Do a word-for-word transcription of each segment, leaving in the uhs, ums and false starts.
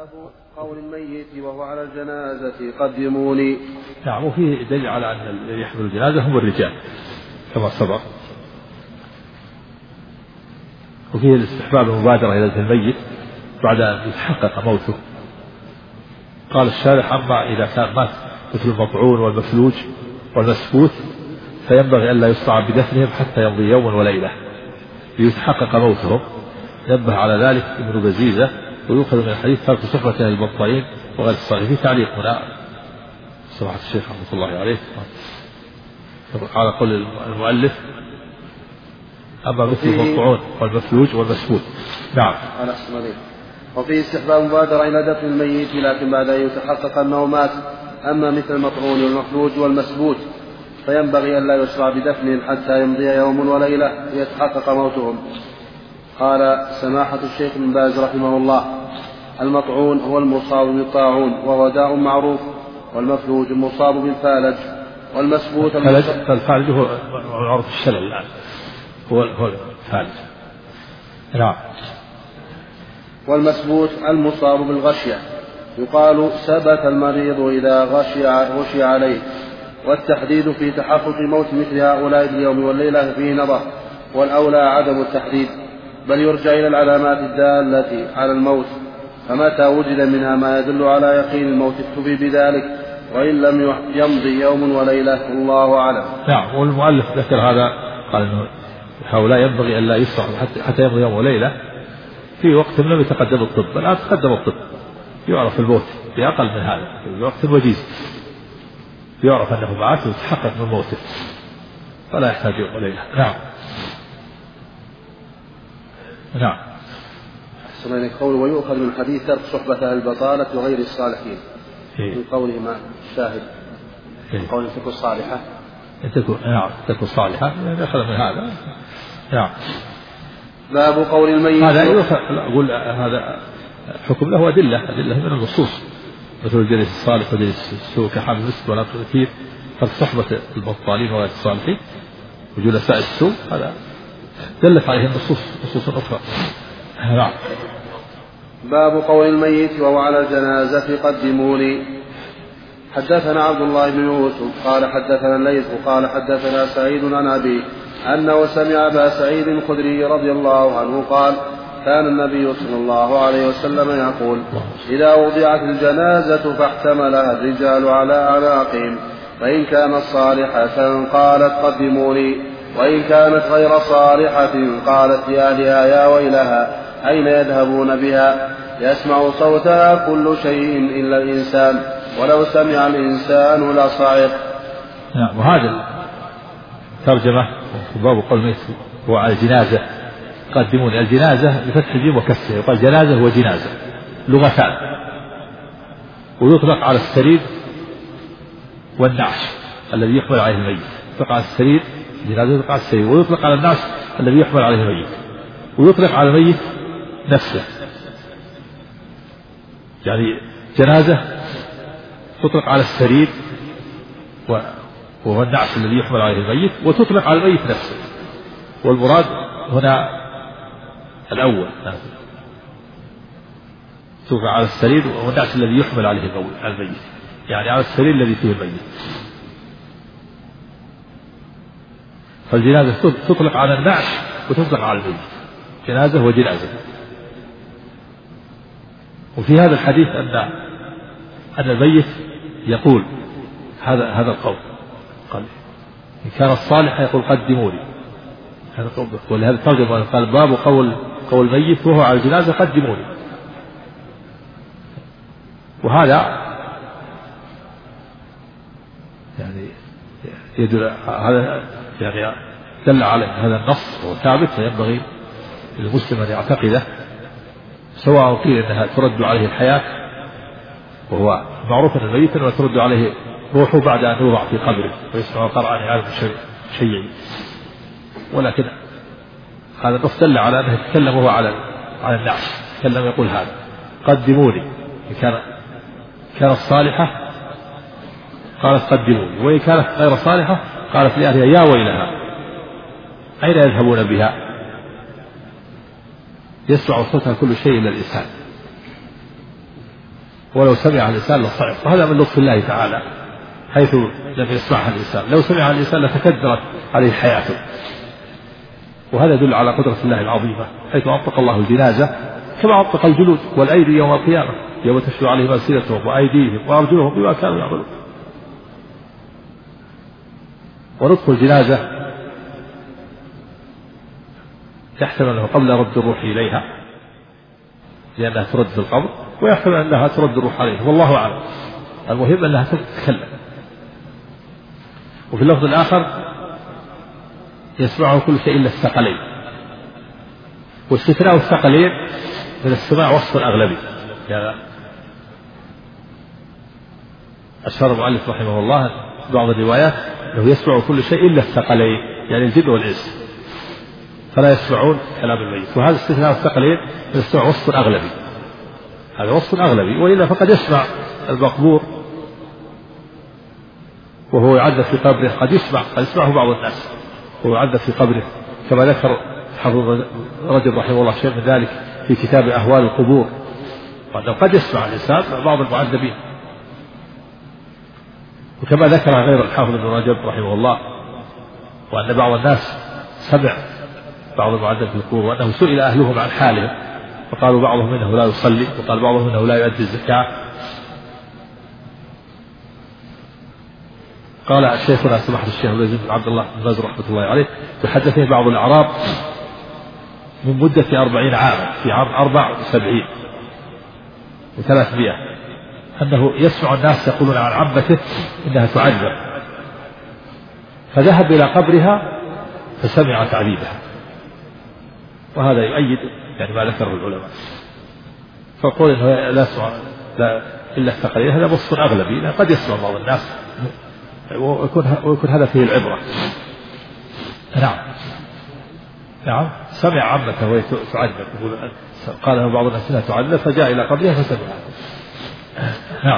باب قول الميت وهو على الجنازة قدموني. نعم. وفيه دليل على أن الذي يحمل الجنازة هم الرجال كما سبق. وفيه الاستحباب المبادرة إلى ذبح الميت بعد أن يتحقق موته. قال الشارح: أما إذا كان مات مثل المطعون والمفلوج والمسفوت فينبغي ألا يسرع بدفنهم حتى يمضي يوم وليلة ليتحقق موتهم. نبه على ذلك ابن بزيزة. ويؤخذ من الحديث ترك صحبة البطارين وغير الصالحين. في تعليق هنا سماحة الشيخ رحمة الله عليه على قول المؤلف: أما مثل المطعون والمفلوج والمسفوت. نعم. وفي استحباب مبادرة إلى دفن الميت لكن بعد أن يتحقق أنه مات. أما مثل المطعون والمفلوج والمسبوت فينبغي أن لا يسرع بدفنهم حتى يمضي يوم وليلة ليتحقق موتهم. قال سماحة الشيخ ابن باز رحمه الله: المطعون هو المصاب بالطاعون وهو داء معروف، والمفلوج المصاب بالفالج، والمسبوت الفالج هو معروف الشلل الآن هو هو الفالج. نعم. والمسبوت المصاب بالغشية. يقال ثبت المريض إذا غشي, غشي عليه. والتحديد في تحقق موت مثل هؤلاء اليوم والليلة فيه نظر، والأولى عدم التحديد، بل يرجع إلى العلامات الدالة على الموت، فمتى وجد منها ما يدل على يقين الموت اكتفي بذلك، وإن لم يمضي يوم وليلة الله أعلم. نعم. والمؤلف ذكر هذا قال إنه هؤلاء ينبغي أن لا يسرع حتى يمضي يوم وليلة في وقت لم يتقدم الطب. الآن تقدم الطب يعرف الموت بأقل من هذا في وقت وجيز، يعرف أنه مات ويتحقق من موته فلا يحتاج يوم وليلة. نعم. نعم. سمعنا قول ويؤخذ من حديث ترك صحبة أهل البطالة وغير الصالحين. إيه؟ من قوله ما شاهد من إيه؟ قوله تكون صالحة تكون نعم تكون صالحة أخذ من هذا. نعم. باب قول الميت هذا أقول هذا حكم له أدلة أدلة من النصوص مثل الجليس الصالح وجليس السوء كحامل المسك ولا تؤثير. فصحبة البطالين وغير الصالحين وجلساء السوء هذا دلت عليه النصوص نصوص أخرى. نعم. باب قول الميت وهو على الجنازة قدموني. حدثنا عبد الله بن يوسف قال حدثنا الليث قال حدثنا سعيد عن أبي أنه سمع أبا سعيد الخدري رضي الله عنه قال كان النبي صلى الله عليه وسلم يقول إذا وضعت الجنازة فاحتملها الرجال على أعناقهم فإن كانت صالحة قالت قدموني وإن كانت غير صالحة قالت لأهلها يا ويلها أين يذهبون بها يسمع صوتها كل شيء إلا الإنسان ولو سمع الإنسان لصعق. نعم. وهذا ترجمة باب قول الميت هو على الجنازة قدموني. الجنازة بفتح الجيم وكسرها يقال جنازة وجنازة لغتان، ويطلق على السرير والنعش الذي يحمل عليه الميت. يطلق على السرير جنازة يطلق على السرير، ويطلق على النعش الذي يحمل عليه الميت، ويطلق على الميت نفسه. يعني جنازة تطلق على السرير وهو النعش الذي يحمل عليه الميت، وتطلق على الميت نفسه. والمراد هنا الأول تطلق على السرير وهو النعش الذي يحمل عليه الميت، يعني على السرير الذي فيه الميت. فالجنازة تطلق على النعش وتطلق على الميت، جنازة وجنازة. وفي هذا الحديث أن أن الميت يقول هذا هذا القول قال إن كان الصالح يقول قدموني. هذا قول. ولهذا ترجم قال باب قول قول الميت وهو على الجنازة قدموني. وهذا يعني يدل هذا يعني دل على هذا النص وهو ثابت، فينبغي للمسلم أن يعتقده، سواء قيل أنها ترد عليه الحياة وهو معروف أن الميت وترد عليه روحه بعد أن يوضع في قبره ويسمع قرآن عالم شيعي، ولكن هذا النص دل على أنه يتكلم وهو على على النعش، يتكلم يقول هذا قدموني. إن كان كانت صالحة قالت قدموني، وإن كانت غير صالحة قالت لأهلها يا ويلها أين يذهبون بها يسمع صوتها كل شيء إلا الإنسان. ولو سمع الإنسان لصعق، وهذا من لطف الله تعالى حيث لم يسمعها الإنسان. لو سمعها الإنسان لتكدرت عليه حياته، وهذا يدل على قدرة الله العظيمة حيث أنطق الله الجنازة كما أنطق الجلود والأيدي يوم القيامة يوم تشفع عليهم ألسنتهم وأيديهم وأرجلهم بما كانوا يعملون. ونطق الجنازة يحتمل أنه قبل رد الروح إليها لأنها ترد في القبر، ويحتمل أنها ترد الروح عليه، والله أعلم. المهم أنها تتكلم. وفي اللفظ الآخر يسمعه كل شيء إلا الثقلين، واستثناء الثقلين من السماع وصف أغلبي. يعني أشار المؤلف رحمه الله بعض الروايات أنه يسمع كل شيء إلا الثقلين، يعني الجن والإنس فلا يسمعون كلام الميت. وهذا استثناء الثقلين من السماع وصف أغلبي، هذا وصف أغلبي. وإلا فقد يسمع المقبور وهو يعذب في قبره، قد يسمع قد يسمعه بعض الناس وهو يعذب في قبره، كما ذكر حافظ رجب رحمه الله شيء من ذلك في كتاب أهوال القبور، وأنه قد يسمع الإنسان بعض المعذبين. وكما ذكر غير الحافظ بن رجب رحمه الله وأن بعض الناس سمع بعض المعذب في القبور، وأنه سئل أهلهم عن حالهم فقالوا بعضهم إنه لا يصلي، وقال بعضهم إنه لا يؤدي الزكاة. قال شيخنا سماحة الشيخ العزيز بن عبد الله بن باز رحمة الله عليه تحدثني بعض الأعراب من مدة أربعين عاما في عام أربع وسبعين وثلاثمائة أنه يسمع الناس يقولون عن عمته إنها تعذب، فذهب إلى قبرها فسمع تعذيبها، وهذا يؤيد يعني ما ذكره العلماء. فقول إنه لا يسمع لا إلا الثقلين هذا وصف أغلبي، قد يسمع بعض الناس ويكون, ويكون هذا فيه العبرة. نعم نعم سمع عمته وهي تعذب، قال له بعض الناس انها تعذب فجاء إلى قبرها فسمعها. نعم.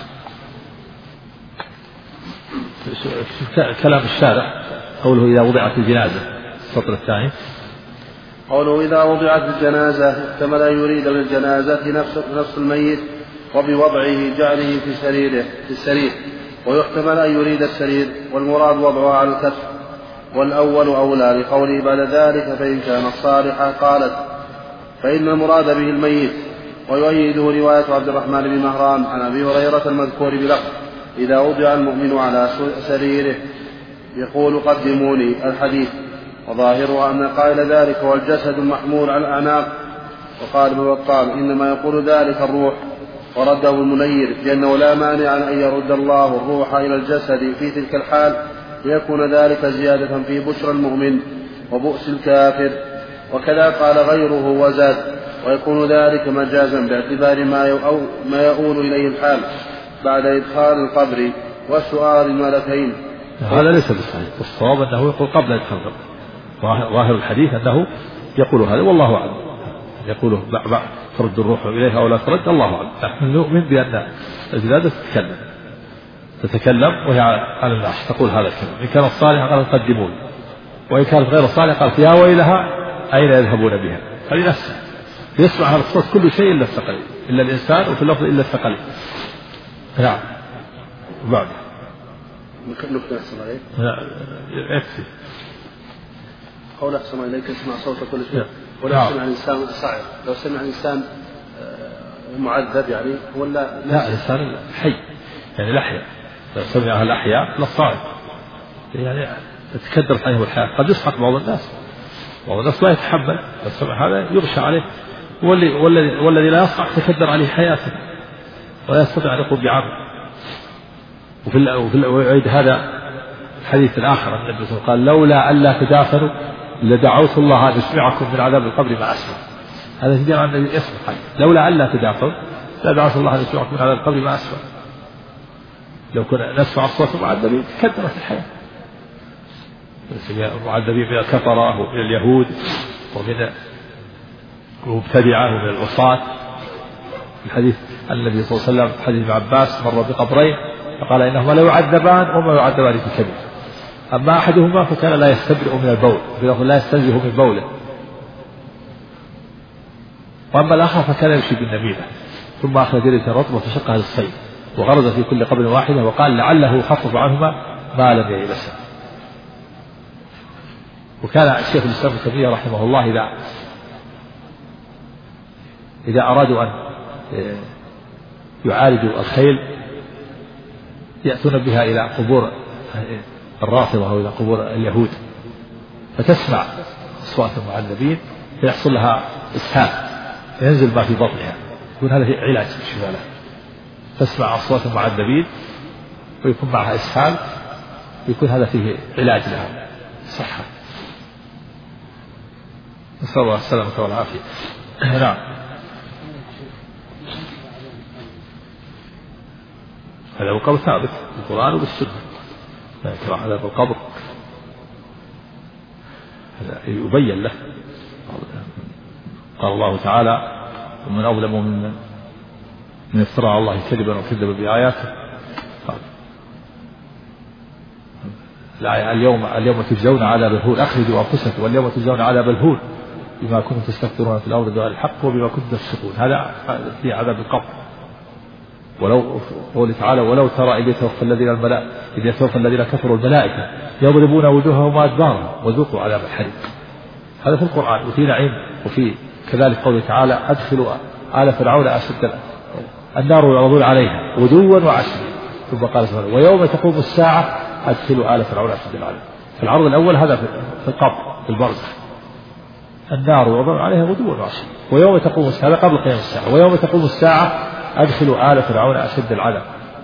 كلام الشارع قوله إذا وضعت الجنازة، السطر الثاني قوله إذا وضعت الجنازة احتمل أن يريد بالجنازة نفس, نفس الميت وبوضعه جعله في سريره في السرير، ويحتمل أن يريد السرير والمراد وضعه على الكتف، والأول أولى لقوله بعد ذلك فإن كانت صالحة. قالت فإن المراد به الميت، ويؤيده رواية عبد الرحمن بن مهران عن أبي هريرة المذكور بلفظ إذا وضع المؤمن على سريره يقول قدموني الحديث، وظاهرها أن قائل ذلك هو الجسد المحمول على الأعناق. وقال ابن بطال إنما يقول ذلك الروح، ورده المنير لأنه لا مانع أن يرد الله الروح إلى الجسد في تلك الحال ليكون ذلك زيادة في بشرى المؤمن وبؤس الكافر. وكذا قال غيره وزاد، ويكون ذلك مجازا باعتبار ما, ما يؤول إليه الحال بعد إدخال القبر وسؤال الملكين. هذا ليس بالصحيح، الصواب أنه يقول قبل إدخال القبر، ظاهر الحديث أنه يقول هذا والله أعلم، يقوله بعد ترد الروح إليها أو لا ترد الله أعلم. نحن نؤمن بأن الجنازة تتكلم تتكلم وهي على النعش تقول هذا الكلام، إن كانت صالحة قال قدمون، وإن كانت غير صالحة قال يا ويلها أين يذهبون بها، فلنفسه يسمع هذا الصوت كل شيء إلا الثقلين، إلا الإنسان، وفي اللفظ إلا الثقلين. نعم. وبعد نكتب أحسن عليك يكفي قول أحسن إليك اسمع صوت كل شيء. ولو نعم. سمع الإنسان صعب، لو سمع الإنسان معذب يعني ولا لا الإنسان حي يعني الأحياء، لو سمعها الأحياء لا صعب يعني تتكدرت عليه الحياة. قد يسحق بعض الناس، بعض الناس لا يتحمل، لو سمع هذا يغشى عليه، والذي, والذي, والذي لا يصح تكدر عليه حياته ولا يستطيع أن يقوم بعمل. وفي ويعيد هذا الحديث الآخر النبي صلى الله عليه وسلم قال لولا ألا تدافنوا لدعوت الله أن يسمعكم من عذاب القبر ما أسمع. هذا يدل على النبي يسمع، لولا ألا تدافنوا لدعوت الله أن يسمعكم من عذاب القبر ما أسمع. لو كنا نسمع الصوت المعذبين تكدرت الحياة. المعذبين من الكفرة ومن اليهود ومن المبتدعة ومن العصاة. الحديث النبي صلى الله عليه وسلم حديث ابن عباس مر بقبرين فقال إنهما لا يعذبان وما يعذبان في كبير، أما أحدهما فكان لا يستبرئ من البول، لا يستنزه من بوله، وأما الآخر فكان يمشي بالنميمة. ثم أخذ جريدة رطبة فشقها للصيد وغرز في كل قبر واحدة وقال لعله يخفف عنهما ما لم ييبسا. وكان الشيخ الإسلام ابن تيمية رحمه الله إذا إذا أرادوا أن يعالجوا الخيل يأتون بها إلى قبور الرافضة أو إلى قبور اليهود فتسمع أصوات المعذبين فيحصل لها إسهال ينزل ما في بطنها يكون هذا علاج بالشفاء لها. تسمع أصوات المعذبين ويكون معها إسهال يكون هذا فيه علاج لها صحة. نسأل الله السلامة والعافية. نعم. هذا القبر ثابت بالقرآن وبالسنة لا يكره هذا القبر هذا يبين له. قال الله تعالى ومن أظلم من من افترى على الله كذبا وكذب بآياته. اليوم اليوم تجزون عذاب الهون أخرجوا أنفسكم واليوم تجزون عذاب الهون بما كنتم تستكبرون في الأرض بغير الحق وبما كنتم تفسقون. هذا في عذاب القبر. ولو قول تعالى ولو ترى إذ يتوفى الذين الملائكة إذ يتوفى الذين كفروا الملائكة يضربون وجوههم وأدبارهم وذوقوا عذاب الحريق. هذا في القرآن. وفي نعيم وفي كذلك قوله تعالى أدخلوا آل فرعون أشد النار يعرضون عليها غدوا وعشيا. ثم قال سبحانه ويوم تقوم الساعة أدخلوا آل فرعون أشد العذاب. في العرض الأول هذا في القبر في البرزخ النار يعرضون عليها غدوا وعشيا. ويوم تقوم الساعة هذا قبل قيام الساعة ويوم تقوم الساعة أدخلوا آل فرعون أشد العذاب.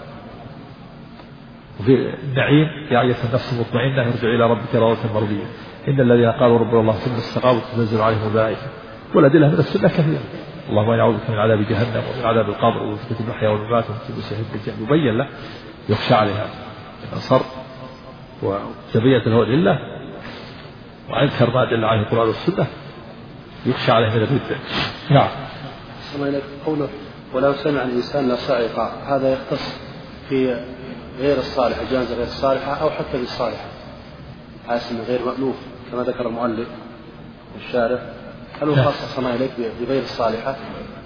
وفي النعيم يا أيها النفس المطمئنة ارجع إلى ربك راضية مرضية إن الذين قالوا ربنا الله ثم استقاموا تنزل عليهم الملائكة. والأدلة من السنة كثيرة. اللهم إني أعوذ بك من عذاب جهنم ومن عذاب القبر ومن فتنة المحيا والممات ومن فتنة المسيح الدجال. يبين له يخشى عليها الأنصار وتبينت له الإله وأنكر ما دل عليه القرآن والسنة يخشى عليه من الردة. نعم. صلى الله قوله ولو سمع الإنسان لصائقة هذا يختص في غير الصالحة الجنازة غير الصالحة أو حتى بالصالحة حاسم غير مألوف كما ذكر المؤلف والشارح. هل هو خاص صلى الله بغير الصالحة؟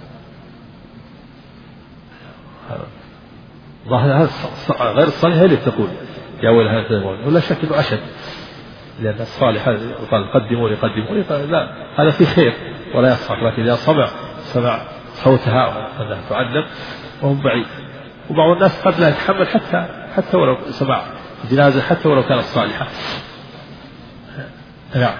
ظاهر غير الصالحة هي اللي تقول يا ويلها تقول ولا شك انه اشد لان الصالحة قال قدموا لي قدموا لي لا هذا في خير ولا يصح. لكن اذا سمع سمع صوتها انها تعذب وهم بعيد. وبعض الناس قد لا يتحمل حتى حتى ولو سمع جنازة حتى ولو كانت صالحة. نعم.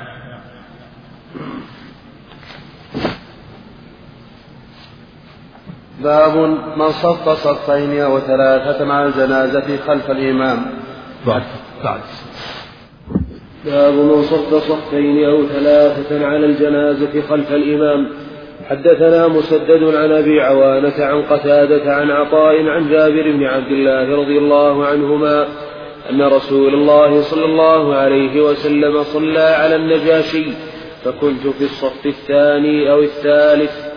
باب من صف صفين أو ثلاثة مع الجنازة خلف الإمام. بعد بعد باب من صف صفين أو ثلاثة على الجنازة خلف الإمام. حدثنا مسدد عن أبي عوانة عن قتادة عن عطاء عن جابر بن عبد الله رضي الله عنهما أن رسول الله صلى الله عليه وسلم صلى على النجاشي فكنت في الصف الثاني أو الثالث.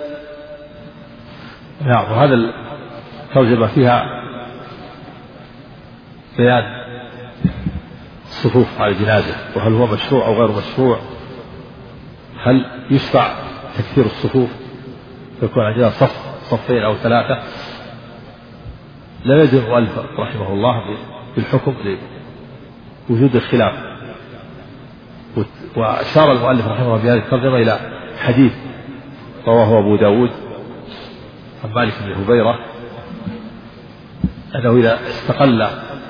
نعم. وهذا الترجمة فيها بيان الصفوف على الجنازة وهل هو مشروع أو غير مشروع. هل يشرع تكثير الصفوف فيكون عندنا صف صفين أو ثلاثة؟ لا يجوز المؤلف رحمه الله بالحكم لوجود الخلاف. وأشار المؤلف رحمه الله بهذه الترجمة إلى حديث رواه أبو داود عن مالك بن هبيرة أنه إذا استقل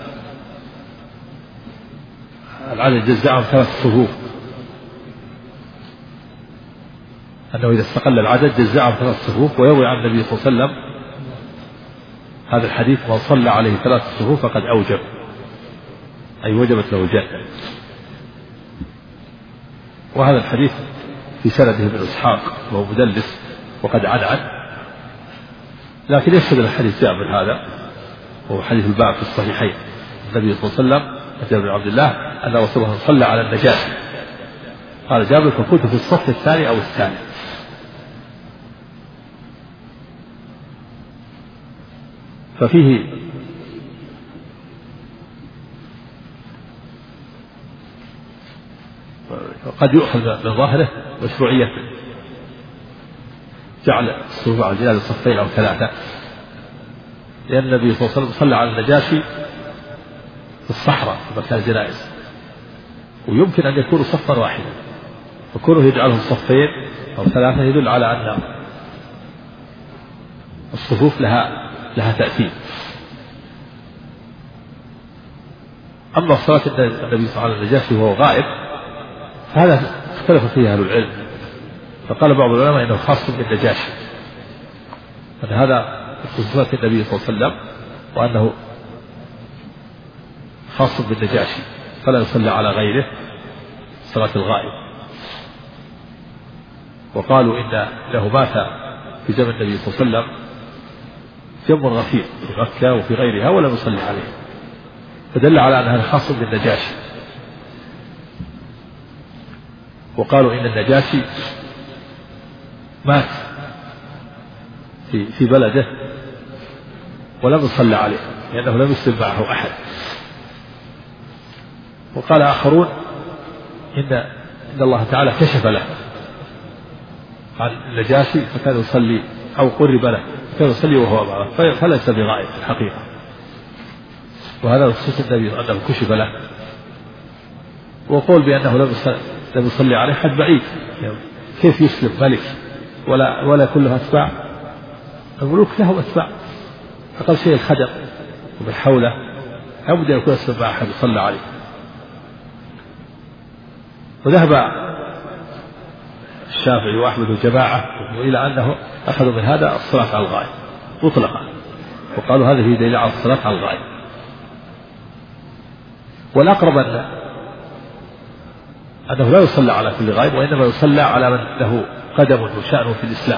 العدد جزأهم ثلاث صفوف أنه إذا استقل العدد جزأهم ثلاث صفوف. ويروي عن النبي صلى الله عليه وسلم هذا الحديث من صلى عليه ثلاث صفوف فقد أوجب أي وجبت له الجنة. وهذا الحديث في سنده ابن إسحاق وهو مدلس وقد عنعن لكن يشهد الحديث جاء من هذا وهو حديث الباب في الصحيحين. النبي صلى الله عليه وسلم جابر بن عبد الله أن رسول الله صلى على النجاشي قال جابر فكنت في الصف الثاني أو الثالث. ففيه قد يؤخذ من ظاهره مشروعية جعل الصفوف على الجنازة صفين أو ثلاثة، لأن النبي صلى الله عليه وسلم صلى على النجاشي في الصحراء في مكان الجنائز، ويمكن أن يكونوا صفا واحدا، فكونه يجعلهم صفين أو ثلاثة يدل على أن الصفوف لها لها تأثير. أما صلاة النبي صلى الله عليه وسلم النجاشي وهو غائب فهذا اختلف فيه أهل العلم، فقال بعض العلماء إنه خاص بالنجاشي، أن هذا صلاة النبي صلى الله عليه وسلم وأنه خاص بالنجاشي فلا يصلى على غيره صلاة الغائب. وقالوا إن له مات في زمن النبي صلى الله عليه وسلم جم غفير في مكة وفي غيرها ولم يصلي عليه، فدل على أن هذا خاص بالنجاشي. وقالوا إن النجاشي مات في في بلده ولم يصلى عليه لأنه لم يسلم معه أحد. وقال آخرون إن إن الله تعالى كشف له عن النجاشي فكان يصلي أو قرب له فكان يصلي وهو معه فليس بغائب في الحقيقة، وهذا خصوص النبي أنه كشف له. وقول بأنه لم لم يصلي عليه حد بعيد، كيف يسلم ملك ولا ولا كله أتباع؟ الملوك لهم أتباع، أقل شيء الخدم ومن حوله لابد أن يكون يسلم مع أحد يصلى عليه. وذهب الشافعي وأحمد وجماعة إلى أنه أخذوا من هذا الصلاة على الغائب مطلقا، وقالوا هذا هي دليل على الصلاة على الغائب. والأقرب أن أنه لا يصلى على كل غائب، وإنما يصلى على من له قدم وشأنه في الإسلام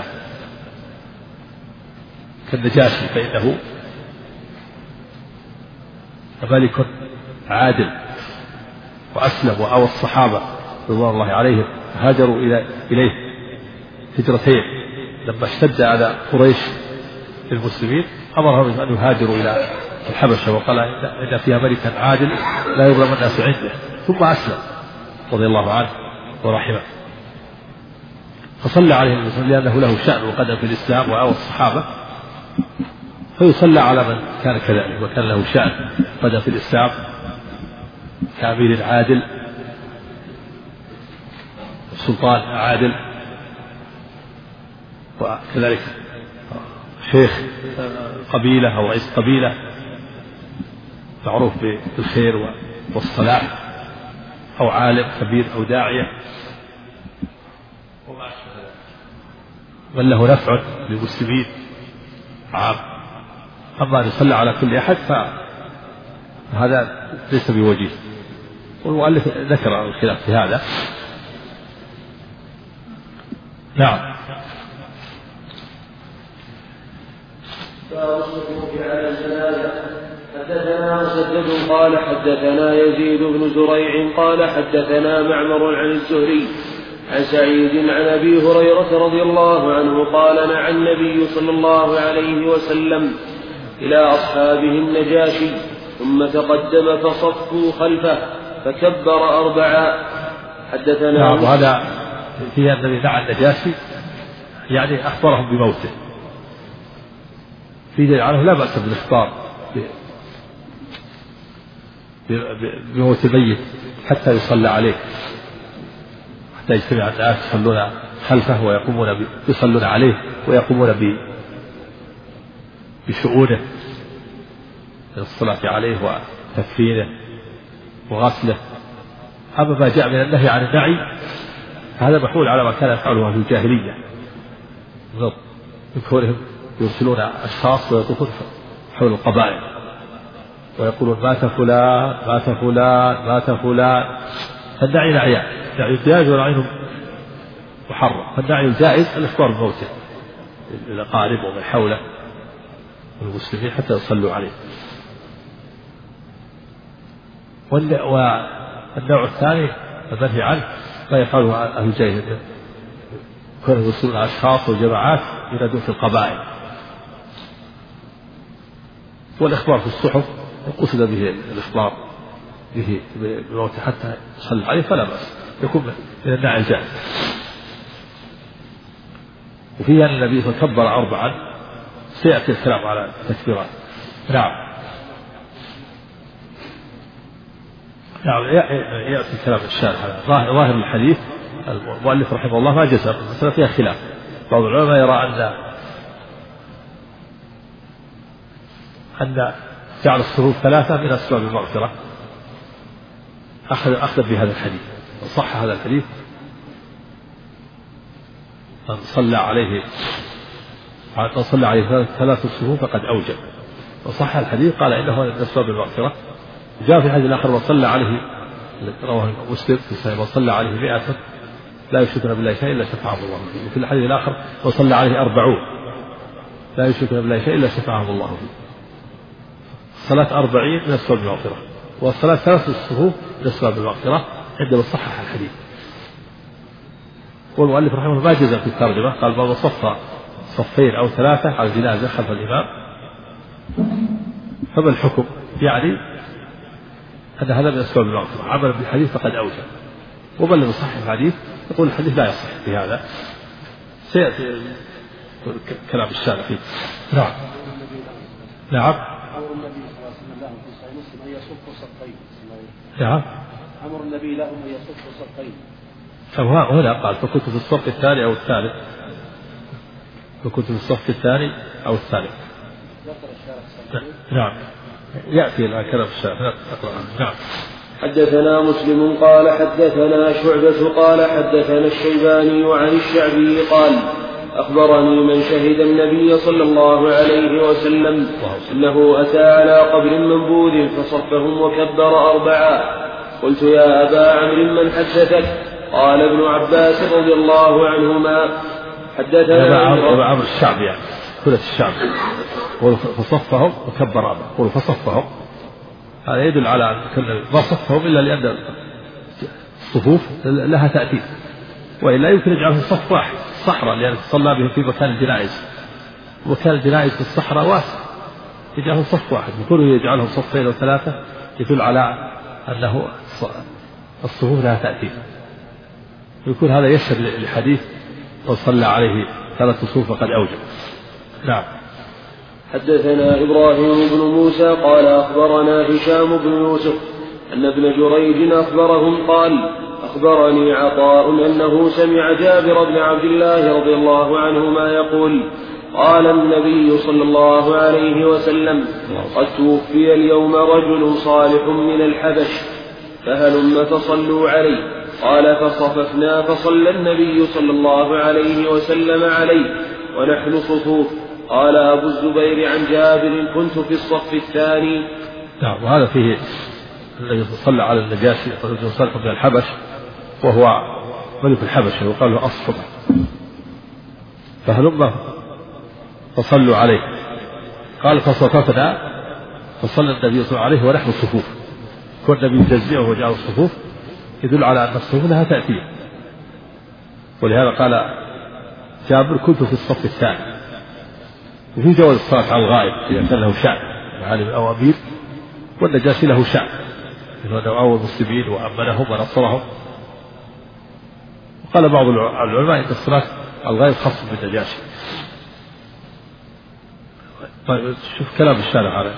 كالنجاشي، فإنه ملك عادل وأسلم وأوى الصحابة رضوان الله عليهم هاجروا إلى إليه هجرتين لما اشتد على قريش المسلمين أمرهم أن يهاجروا إلى الحبشة، وقال إن فيها ملكا عادل لا يظلم الناس عنده، ثم أسلم رضي الله عنه ورحمه، فصلى عليه المسلم لأنه له شأن وقدم في الإسلام وأوى الصحابة، فيصلى على من كان كذلك وكان له شأن قدم في الإسلام كأمير عادل سلطان عادل، وكذلك شيخ قبيلة أو رئيس قبيلة معروف بالخير والصلاح، أو عالم كبير أو داعية من له نفع للمسلمين عام. أما أن يصلى على كل أحد فهذا ليس بوجيه، والمؤلف ذكر الخلاف في هذا. نعم. باب الصفوف على الجنازة. حدثنا مسدد قال حدثنا يزيد بن زريع قال حدثنا معمر عن الزهري عن سعيد عن أبي هريرة رضي الله عنه قال نعى النبي صلى الله عليه وسلم إلى أصحابه النجاشي ثم تقدم فصفوا خلفه فكبر أربعا. حدثنا نعم. هذا فيها النبي نعى النجاشي يعني أخبرهم بموته، في دليل عنه لا بأس بالإخبار بموت الميت حتى يصلى عليه، حتى يجتمع الناس يصلون خلفه ويقومون يصلون عليه ويقومون بشؤونه من الصلاة عليه وتكفينه وغسله. أما ما جاء من النهي عن النعي هذا محمول على ما كان يفعله في الجاهلية من كونهم يرسلون أشخاص ويطوفون حول القبائل ويقولون مات فلان مات فلان مات فلان. فالنعي نعيان، نعي الجائز ونعي محرم. فالنعي الجائز الإخبار بموته للأقارب ومن حوله من المسلمين حتى يصلوا عليه. والنوع الثاني المنهي عنه ما يفعله أهل الجاهلية، كانوا يرسلون أشخاص وجماعات ينادون في القبائل، والإخبار في الصحف قصد به الإخبار به بموته حتى يصلى عليه فلا بأس، يكون من النعي الجائز. وفيها أن النبي كبر أربعا، سيأتي الكلام على التكبيرات. نعم نعم يأتي الكلام الشارح على ظاهر الحديث. المؤلف رحمه الله ما جزم، المسألة فيها خلاف. بعض العلماء يرى أن أن جعل الصفوف ثلاثة من أسباب المغفرة، أخذ أخذ بهذا الحديث، وصح هذا الحديث من صلى عليه من صلى عليه ثلاث صفوف فقد أوجب، وصح الحديث قال إنه من أسباب المغفرة. جاء في الحديث الآخر وصلى عليه، رواه مسلم في صحيح، وصلى عليه مئة لا يشركون بالله شيئا إلا شفعهم الله فيه. وفي الحديث الآخر وصلى عليه أربعون لا يشركون بالله شيئا إلا شفعهم الله فيه. صلاة أربعين من أسباب المغفرة، والصلاة ثلاث الصفوف من أسباب المغفرة عندما صحح الحديث. والمؤلف رحمه الله ما جزم في الترجمة، قال باب صف صفين أو ثلاثة على الجنازة خلف الإمام. فما الحكم؟ يعني أن هذا من أسباب المغفرة، عمل بالحديث فقد أوجب. ومن لم يصحح الحديث يقول الحديث لا يصح في هذا. سيأتي كلام الشارع فيه. نعم نعم أمر النبي صلى الله عليه وسلم لهم في صحيح مسلم أن يصفوا صفين. نعم أمر النبي لهم أن يصفوا صفين. هنا قال فكنت في الصف الثاني أو الثالث، فكنت في الصف الثاني أو الثالث. نعم يأتي الآن كلام الشارع. نعم. حدثنا مسلم قال حدثنا شعبة قال حدثنا الشيباني عن الشعبي قال أخبرني من شهد النبي صلى الله عليه وسلم أنه أتى على قبر منبوذ فصفهم وكبر أربعا. قلت يا أبا عمرو من حدثك؟ قال ابن عباس رضي الله عنهما حدثنا أبا عمرو الشعبي يعني كلة الشعب، فصفهم وكبر أربعا. فصفهم هذا يدل على أن ما صفهم إلا لأن الصفوف لها تأثير، وإلا يمكن يجعلهم صف واحد صحراء، لأن صلى بهم في مكان الجنائز، ومكان الجنائز في الصحراء واسع، يجعلهم صف واحد. يكون يجعلهم صفين أو ثلاثة يدل على أنه الصفوف لها تأثير، ويكون هذا يشهد للحديث وصلى عليه ثلاث صفوف فقد أوجب. نعم. حدثنا إبراهيم بن موسى قال أخبرنا هشام بن يوسف أن ابن جريج أخبرهم قال أخبرني عطاء أنه سمع جابر بن عبد الله رضي الله عنهما يقول قال النبي صلى الله عليه وسلم قد توفي اليوم رجل صالح من الحبش فهلم تصلوا عليه. قال فصففنا فصلى النبي صلى الله عليه وسلم عليه ونحن صفوف. قال أبو الزبير عن جابر كنت في الصف الثاني. نعم. وهذا فيه الذي صلى على النجاشي رجل صالح من الحبش وهو ملك الحبش وقال له أصفر فهلم فصلوا عليه. قال فصففنا فصلى النبي صلى الله عليه وسلم ونحن صفوف. كل النبي يجزئه وجعل الصفوف يدل على أن الصفوف لها تأثير، ولهذا قال جابر كنت في الصف الثاني. وفي جواز الصلاة على الغائب إذا كان له شأن عالم أو أمير، والنجاشي له شأن إنه أول المسلمين وأمنهم ونصرهم. وقال بعض العلماء إن الصلاة على الغائب خاص بالنجاشي. طيب شوف كلام الشارع على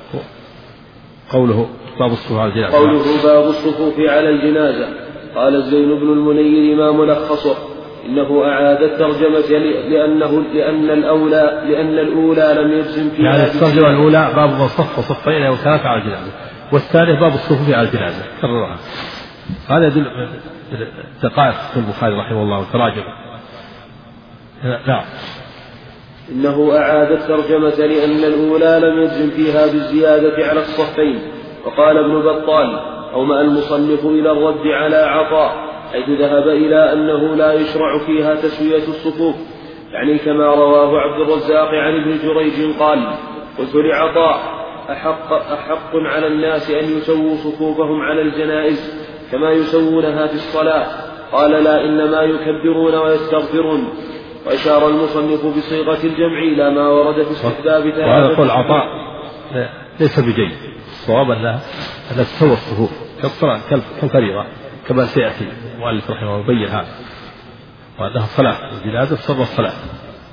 قوله باب الصفوف على الجنازة. قوله باب الصفوف على الجنازة. قال الزين بن المنير ما ملخصه إنه أعاد الترجمة لأنه لأن الأولى لأن الأولى لم يجزم فيها. يعني الترجمة الأولى باب من صف صفين أو ثلاثة على الجنازة، والثاني باب الصفوف على الجنازة كررها. هذا يدل دقائق في البخاري رحمه الله وتراجم. نعم. إنه أعاد الترجمة لأن الأولى لم يجزم فيها بالزيادة على الصفين. وقال ابن بطال أومأ المصنف إلى الرد على عطاء حيث ذهب إلى أنه لا يشرع فيها تسوية الصفوف، يعني كما رواه عبد الرزاق عن ابن جريج قال قلت لعطاء أحق, أحق على الناس أن يسووا صفوفهم على الجنائز كما يسوونها في الصلاة؟ قال لا، إنما يكبرون ويستغفرون. وأشار المصنف بصيغة الجمع إلى ما ورد في استحباب ثلاثة. وهذا قول عطاء ليس بجيد. الصواب أنها تسوى الصفوف كالصلاة كالفريضة كما سيأتي المؤلف رحمه الله يبين هذا، وأنها صلاة الجنازة صلى الصلاة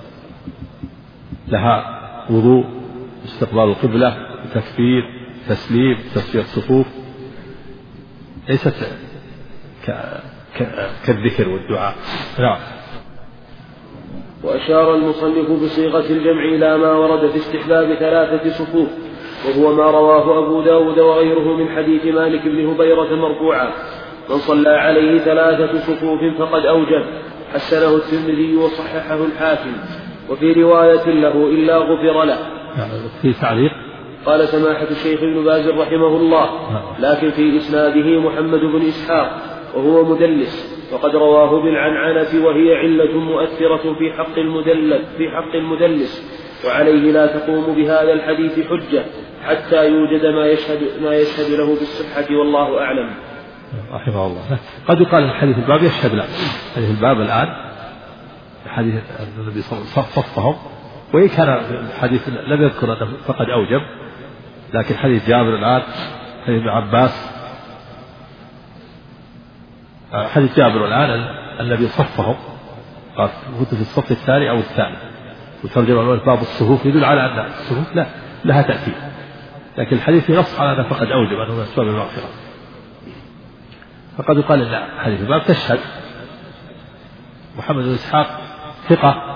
لها وضوء، استقبال القبلة، تكبير، تسليم، تسوية الصفوف، ليست كالذكر والدعاء. نعم. وأشار المصنف بصيغة الجمع إلى ما ورد في استحباب ثلاثة صفوف، وهو ما رواه أبو داود وغيره من حديث مالك بن هبيرة مرفوعا: من صلى عليه ثلاثة صفوف فقد أوجب. حسنه الترمذي وصححه الحاكم. وفي رواية له: إلا غفر له. في تعليق قال سماحة الشيخ ابن باز رحمه الله: لكن في إسناده محمد بن إسحاق وهو مدلس، وقد رواه بالعنعنة وهي علة مؤثرة في حق المدلس في حق المدلس وعليه لا تقوم بهذا الحديث حجة حتى يوجد ما يشهد ما يشهد له بالصحة، والله أعلم. رحمه الله. قد يقال الحديث الباب يشهد له. حديث الباب الآن حديث النبي صلى الله عليه وسلم صفهم، وإن كان الحديث لم يذكر أنه فقد أوجب، لكن حديث جابر الآن، حديث ابن عباس، حديث جابر الآن الذي صفهم قال كنت في الصف الثاني أو الثالث، وترجم الأول باب الصفوف يدل على أن الصفوف لا لها تأثير، لكن الحديث ينص على أنه فقد أوجب أنه من أسباب المغفرة. فقد يقال أن حديث الباب تشهد. محمد بن إسحاق ثقة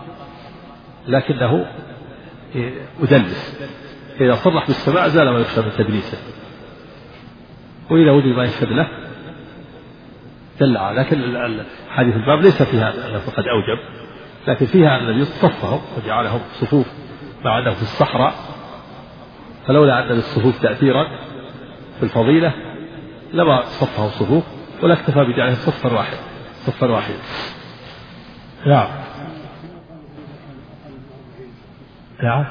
لكنه مدلس، إذا صرح بالسماع زال ما يخشى من تدليسه، وإذا وجد ما يشهد له دل على. لكن حديث الباب ليس فيها أنه فقد أوجب، لكن فيها أن النبي صفهم وجعلهم صفوف مع أنه في الصحراء، فلولا أن للصفوف تأثيرا في الفضيلة لما صفهم صفوف، ولا اكتفى بجعلهم صفا واحد صفا واحد. نعم. نعم.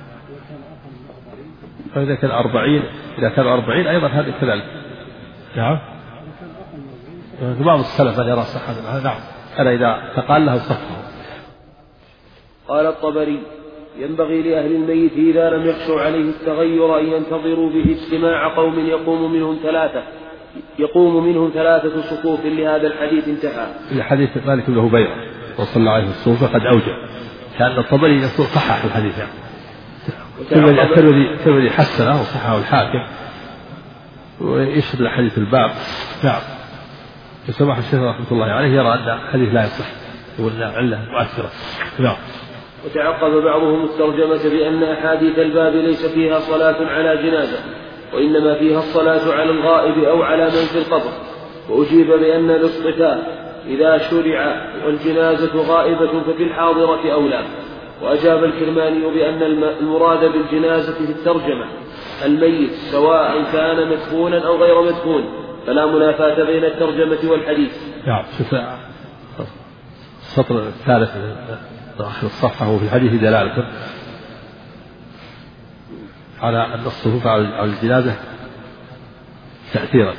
فإذا كان أربعين إذا كان أربعين أيضا هذه كذلك. نعم. بعض السلف من يرى صحة. نعم. أنا إذا تقال له صفه. قال الطبري: ينبغي لأهل الميت إذا لم يخشوا عليه التغير أن ينتظروا به اجتماع قوم يقوم منهم ثلاثة يقوم منهم ثلاثة صفوف لهذا الحديث. انتهى. الحديث مالك بن هبيرة وصلى عليه الصفوف فقد أوجب، كان الطبري يقول صحح الحديث يعني. الترمذي حسنه وصححه الحاكم ويشهد الحديث الباب. نعم. وسماح الشيخ رحمة الله عليه يرى أن الحديث لا يصح وأن علة مؤثرة. نعم. وتعقب بعضهم الترجمة بأن أحاديث الباب ليس فيها صلاة على جنازة، وإنما فيها الصلاة على الغائب أو على من في القبر، وأجيب بأن الاصطفاء إذا شرع والجنازة غائبة ففي الحاضرة أولى. وأجاب الكرماني بأن المراد بالجنازة في الترجمة الميت سواء كان مدفونا أو غير مدفون، فلا منافاة بين الترجمة والحديث. نعم. شوف السطر الثالث آخر الصفحة وفي الحديث دلالة على أن الصفوف على الجنازة تأثيرا.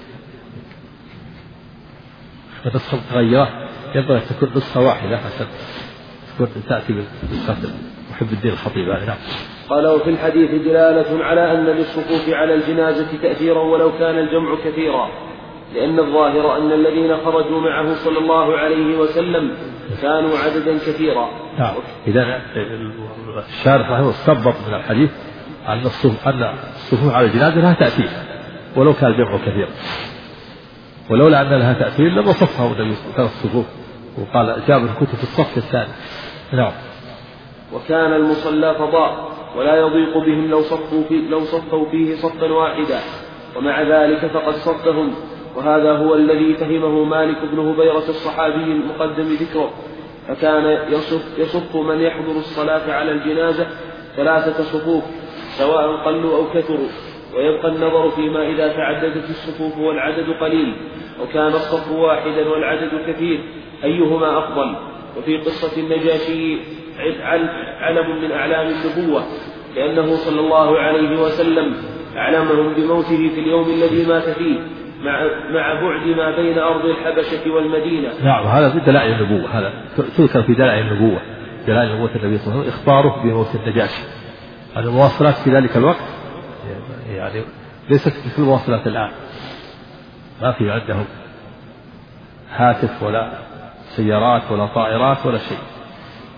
فنسخة متغيرة ينبغي أن تكون نسخة واحدة عشان تكون تأتي بنسخة محب الدين الخطيب. نعم. قال: وفي الحديث دلالة على أن للصفوف على الجنازة تأثيرا ولو كان الجمع كثيرا، لأن الظاهر أن الذين خرجوا معه صلى الله عليه وسلم كانوا عددا كثيرا. نعم. إذا الشارح رحمه استنبط من الحديث أن الصفوف على الجنازة لها تأثير ولو كان الجمع كثيرا، ولولا أن لها تأثير لما صفها النبي كان الصفوف وقال جابر كنت في الصف الثاني. نعم. وكان المصلى فضاء ولا يضيق بهم لو صفوا فيه, لو صفوا فيه صفا واحدا، ومع ذلك فقد صفهم، وهذا هو الذي فهمه مالك بن هبيرة الصحابي المقدم ذكره، فكان يصف, يصف من يحضر الصلاة على الجنازة ثلاثة صفوف سواء قلوا أو كثروا، ويبقى النظر فيما إذا تعددت الصفوف والعدد قليل، وكان الصف واحدا والعدد كثير أيهما أفضل. وفي قصة النجاشي علم من أعلام النبوة، لأنه صلى الله عليه وسلم أعلمهم بموته في اليوم الذي مات فيه مع, مع بعد ما بين أرض الحبشة والمدينة. نعم. هذا في دلائل النبوة، هذا تذكر في دلائل النبوة، دلائل نبوة النبي صلى الله عليه وسلم إخباره بموت النجاشي. المواصلات في ذلك الوقت يعني ليست مثل المواصلات الآن، ما في عندهم هاتف ولا سيارات ولا طائرات ولا شيء،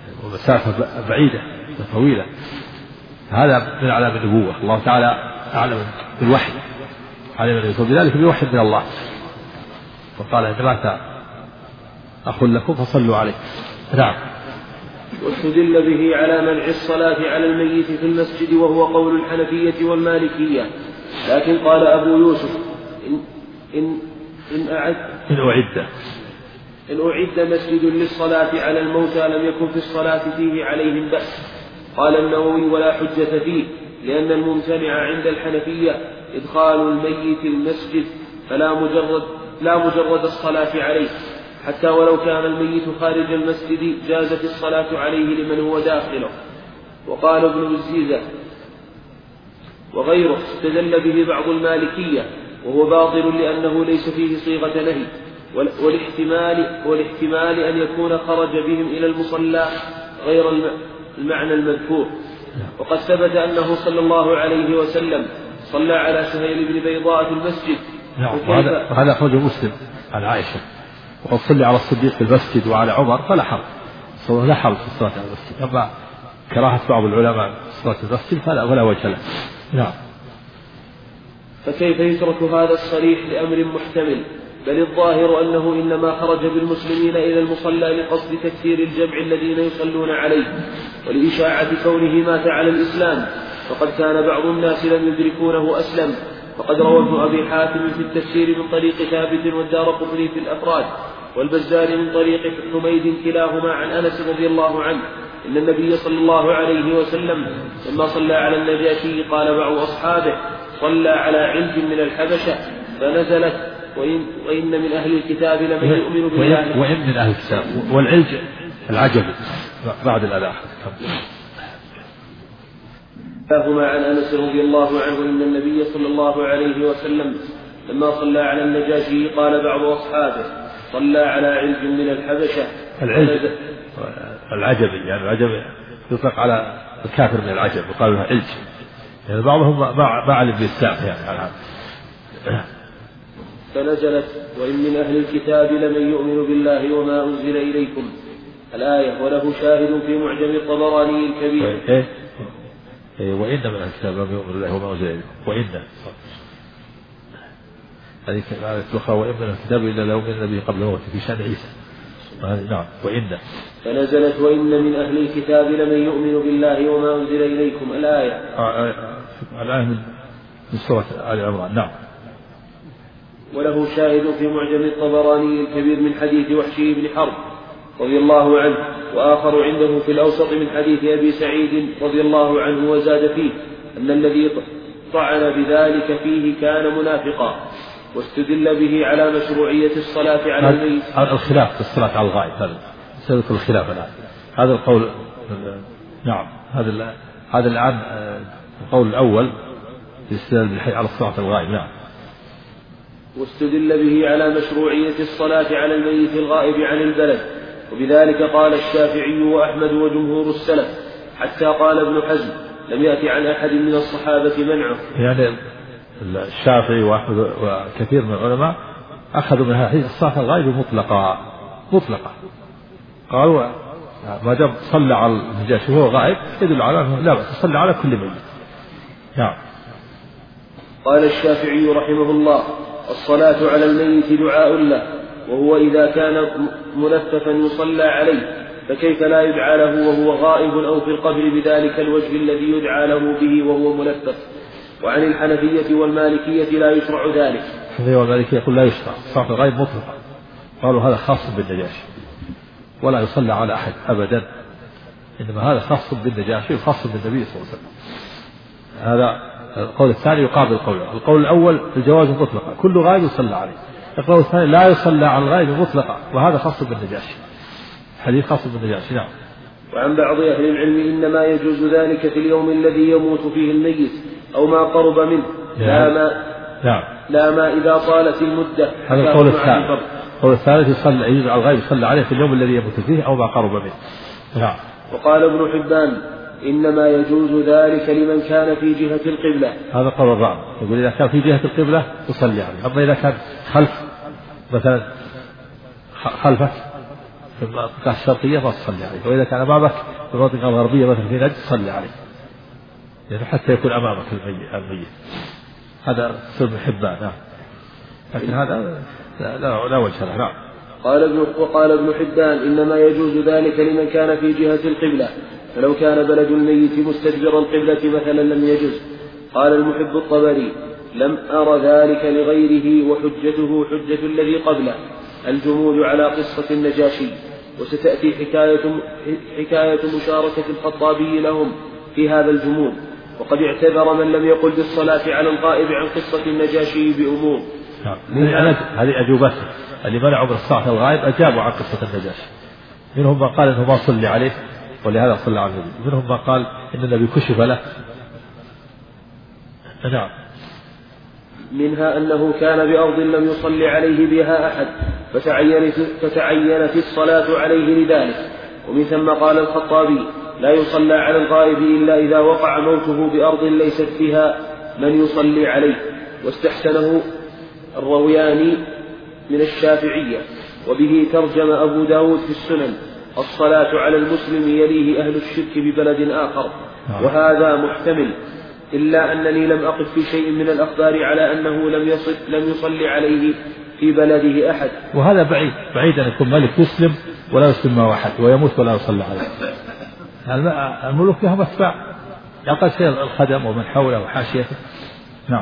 ومسافة بعيدة طويلة. هذا من علامة النبوة. الله تعالى أعلم بالوحي علم النبي، وبذلك بوحي من الله. وقال إن مات أخ لكم فصلوا عليه. نعم. واستدل به على منع الصلاة على الميت في المسجد وهو قول الحنفية والمالكية. لكن قال أبو يوسف إن إن إن أعد إن أعد إن أعد مسجد للصلاة على الموتى لم يكن في الصلاة فيه عليهم بأس. قال النووي ولا حجة فيه، لأن الممتنع عند الحنفية إدخال الميت المسجد فلا مجرد لا مجرد الصلاة عليه، حتى ولو كان الميت خارج المسجد جازت الصلاة عليه لمن هو داخله. وقال ابن الزيزة وغيره استدل به بعض المالكية وهو باطل لأنه ليس فيه صيغة نهي، والاحتمال, والاحتمال أن يكون خرج بهم إلى المصلى غير المعنى المذكور. وقد ثبت أنه صلى الله عليه وسلم صلى على سهيل بن بيضاء في المسجد. نعم. وهذا أخرجه مسلم عن عائشة. وقد صلى على الصديق في المسجد وعلى عمر فلا حرج، لا حرج في الصلاة على المسجد. أما كراهة بعض العلماء في صلاة المسجد فلا ولا وجه له. نعم. فكيف يترك هذا الصريح لأمر محتمل؟ بل الظاهر أنه إنما خرج بالمسلمين إلى المصلى لقصد تكثير الجمع الذين يصلون عليه ولإشاعة كونه مات على الإسلام، فقد كان بعض الناس لم يدركونه أسلم. فقد روى ابن أبي حاتم في التفسير من طريق ثابت والدارقطني في الأفراد والبزار من طريق حميد كلاهما عن أنس رضي الله عنه إن النبي صلى الله عليه وسلم لما صلى على النجاشي قال بعض أصحابه صلى على علج من الحبشة فنزلت وإن, وإن من أهل الكتاب لمن يؤمن بالله وإن من أهل الكتاب. والعلج العجب بعد الألاء. كلاهما عن أنس رضي الله عنه إن النبي صلى الله عليه وسلم لما صلى على النجاشي قال بعض أصحابه صلى على علج من الحبشة. العلج العجبي يعني العجب يطلق على الكافر من العجب وقال له علج، يعني بعضهم ما علم بالإسلام يعني. فنزلت وإن من أهل الكتاب لمن يؤمن بالله وما أنزل إليكم الآية، وله شاهد في معجم الطبراني الكبير. إيه إيه وإن من أهل الكتاب لمن يؤمن بالله وما أنزل إليكم. وإن هذه الآية الأخرى وإن من الكتاب إلا لو من النبي قبل موته في شأن عيسى. نعم. وإن فنزلت وإن من أهل الكتاب لمن يؤمن بالله وما أنزل إليكم الآية. الآية من سورة آل عمران. نعم. وله شاهد في معجم الطبراني الكبير من حديث وحشي بن حرب رضي الله عنه، وآخر عنده في الأوسط من حديث أبي سعيد رضي الله عنه وزاد فيه أن الذي طعن بذلك فيه كان منافقا. واستدل به على مشروعية الصلاة على الميت. الخلاف في الصلاة على الغائب هذا سيذكر الخلاف الآن. هذا القول نعم هذا هذا الآن القول الأول الاستدلال بالحي على الصلاة على الغائب. نعم. واستدل به على مشروعية الصلاة على الميت الغائب عن البلد، وبذلك قال الشافعي وأحمد وجمهور السلف، حتى قال ابن حزم لم يأتي عن أحد من الصحابة منعه. يعني الشافعي وأحمد وكثير من العلماء أخذوا من هذه الصلاة الغائب مطلقة مطلقة قالوا ما دام صلى على النجاشي وهو غائب يدل على أنه لا بأس تصلي على كل ميت. نعم. قال الشافعي رحمه الله الصلاة على الميت دعاء له، وهو إذا كان ملففا يصلى عليه، فكيف لا يدعى له وهو غائب أو في القبر بذلك الوجه الذي يدعى له به وهو ملفف. وعن الحنفية والمالكية لا يشرع ذلك. الحنفية والمالكية يقول لا يشرع صلاة الغائب مطلقة، قالوا هذا خاص بالنجاشي ولا يصلى على أحد أبدا، إنما هذا خاص بالنجاشي وخاص بالنبي صلى الله عليه وسلم. هذا القول الثاني يقابل القول القول الأول الجواز مطلقا كل غائب يصلى عليه. القول الثاني لا يصلى على الغائب مطلقا وهذا خاص بالنجاشي، حديث خاص بالنجاشي. نعم. وعن بعض أهل العلم إنما يجوز ذلك في اليوم الذي يموت فيه الميت أو ما قرب منه. لا ما نعم. لا ما إذا طالت المدة. هذا القول الثاني. القول الثالث يصلى يجوز على الغائب يصلى عليه في اليوم الذي يموت فيه أو ما قرب منه. نعم. وقال ابن حبان إنما يجوز ذلك لمن كان في جهة القبلة. هذا قول الرابع يقول إذا كان في جهة القبلة يصلي عليه، أما إذا كان خلف مثلا خلفك في المنطقة الشرقية ما تصلي عليه، وإذا كان أمامك في المنطقة الغربية مثل في نجد تصلي عليه، يعني حتى يكون أمامك الميت. هذا سبب حبان. نعم. لكن هذا لا, لا, لا وجه له. نعم. قال ابن وقال ابن حبان إنما يجوز ذلك لمن كان في جهة القبلة، فلو كان بلد الميت مستدبر القبلة مثلا لم يجوز. قال المحب الطبري لم أر ذلك لغيره، وحجته حجة الذي قبله الجمود على قصة النجاشي، وستأتي حكاية, حكاية مشاركة الخطابي لهم في هذا الجمود. وقد اعتذر من لم يقل بالصلاة على الغائب عن قصة النجاشي بأمور. هذه أجوبته اللي منعوا من الصلاة على الغائب أجابوا عن قصة النجاشي. منهم من قال إنه ما صلي عليه ولهذا صلى على النبي، منهم من قال إن النبي كشف له. نعم. منها أنه كان بأرض لم يصلي عليه بها أحد فتعينت, فتعينت الصلاة عليه لذلك. ومن ثم قال الخطابي لا يصلى على الغائب إلا إذا وقع موته بأرض ليست فيها من يصلي عليه. واستحسنه الروياني من الشافعية، وبه ترجم أبو داود في السنن الصلاة على المسلم يليه أهل الشرك ببلد آخر، وهذا محتمل، إلا أنني لم أقف في شيء من الأخبار على أنه لم يصل لم يصلي عليه في بلده أحد. وهذا بعيد بعيد أن يكون ملك يسلم ولا يسلم معه أحد ويموت ولا يصلى عليه. الملوك لهم أتباع يقل شيء الخدم ومن حوله وحاشيته. نعم.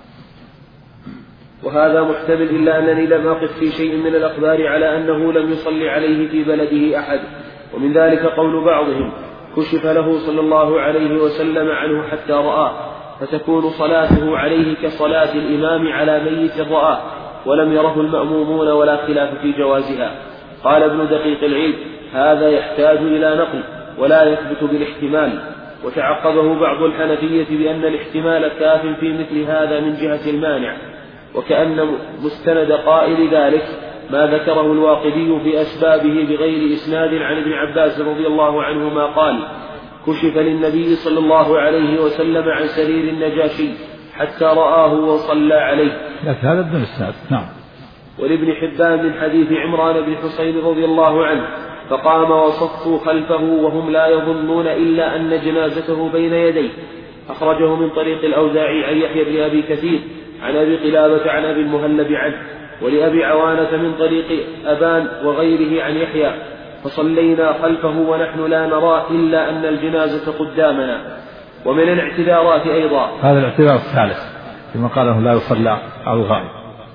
وهذا محتمل، إلا أنني لم أقف في شيء من الأخبار على أنه لم يصلي عليه في بلده أحد. ومن ذلك قول بعضهم كشف له صلى الله عليه وسلم عنه حتى رآه، فتكون صلاته عليه كصلاة الإمام على ميت رآه ولم يره المأمومون ولا خلاف في جوازها. قال ابن دقيق العيد هذا يحتاج إلى نقل ولا يثبت بالاحتمال. وتعقبه بعض الحنفية بأن الاحتمال كاف في مثل هذا من جهة المانع، وكأن مستند قائل ذلك ما ذكره الواقدي في أسبابه بغير إسناد عن ابن عباس رضي الله عنهما قال كشف للنبي صلى الله عليه وسلم عن سرير النجاشي حتى رآه وصلى عليه. لكن هذا ابن الإسناد. نعم. ولابن حبان من حديث عمران بن حسين رضي الله عنه فقام وصفوا خلفه وهم لا يظنون إلا أن جنازته بين يديه. أخرجه من طريق الأوزاعي عن يحيى بن أبي كثير عن أبي قلابة عن أبي المهلب عنه، ولأبي عوانة من طريق أبان وغيره عن يحيى فصلينا خلفه ونحن لا نرى إلا أن الجنازة قدامنا. ومن الاعتذارات أيضا هذا الاعتذار الثالث كما قال أنه لا يصلى على الغائب.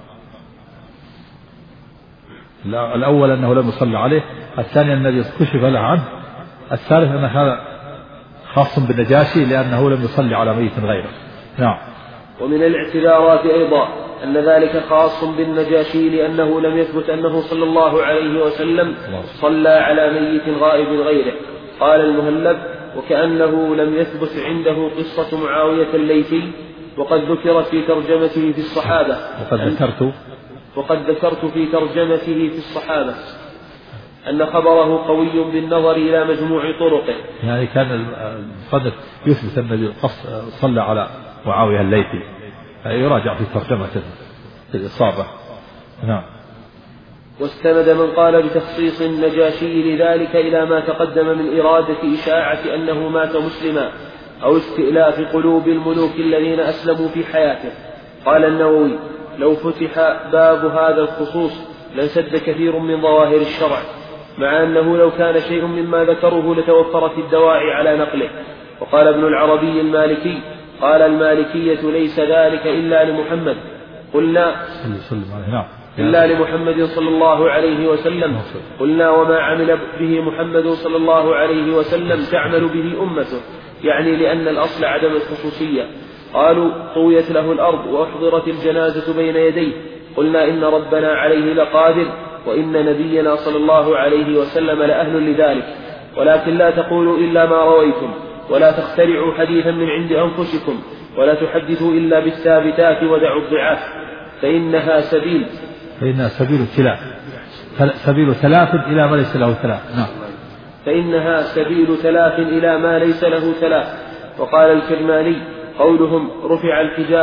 الأول أنه لم يصلى عليه، الثاني الذي كشف له عنه، الثالث أن هذا خاص بالنجاشي لأنه لم يصلي على ميت غيره. نعم. ومن الاعتذارات أيضا أن ذلك خاص بالنجاشي لأنه لم يثبت أنه صلى الله عليه وسلم صلى على ميت غائب غيره. قال المهلب وكأنه لم يثبت عنده قصة معاوية الليثي، وقد ذكرت في ترجمته في الصحابة وقد ذكرت وقد ذكرت في ترجمته في الصحابة أن خبره قوي بالنظر إلى مجموع طرقه. يعني كان المصنف يثبت أن النبي صلى على معاوية الليثي، يراجع في ترجمته في الإصابة. نعم. واستند من قال بتخصيص النجاشي لذلك إلى ما تقدم من إرادة إشاعة أنه مات مسلما أو استئلاف قلوب الملوك الذين أسلموا في حياته. قال النووي لو فتح باب هذا الخصوص لانسد كثير من ظواهر الشرع، مع أنه لو كان شيء مما ذكره لتوفرت الدواعي على نقله. وقال ابن العربي المالكي قال المالكية ليس ذلك إلا لمحمد قلنا إلا لمحمد صلى الله عليه وسلم قلنا وما عمل به محمد صلى الله عليه وسلم تعمل به أمته، يعني لأن الأصل عدم الخصوصية. قالوا طويت له الأرض وأحضرت الجنازة بين يديه قلنا إن ربنا عليه لقادر وإن نبينا صلى الله عليه وسلم لأهل لذلك، ولكن لا تقولوا إلا ما رويتم ولا تخترعوا حديثا من عند أنفسكم ولا تحدثوا إلا بالثابتات ودعوا الضعاف فإنها سبيل فإنها سبيل تلاف سبيل تلاف إلى ما ليس له تلاف. نعم. فإنها سبيل تلاف إلى ما ليس له تلاف. وقال الكرماني قولهم رفع الحجاب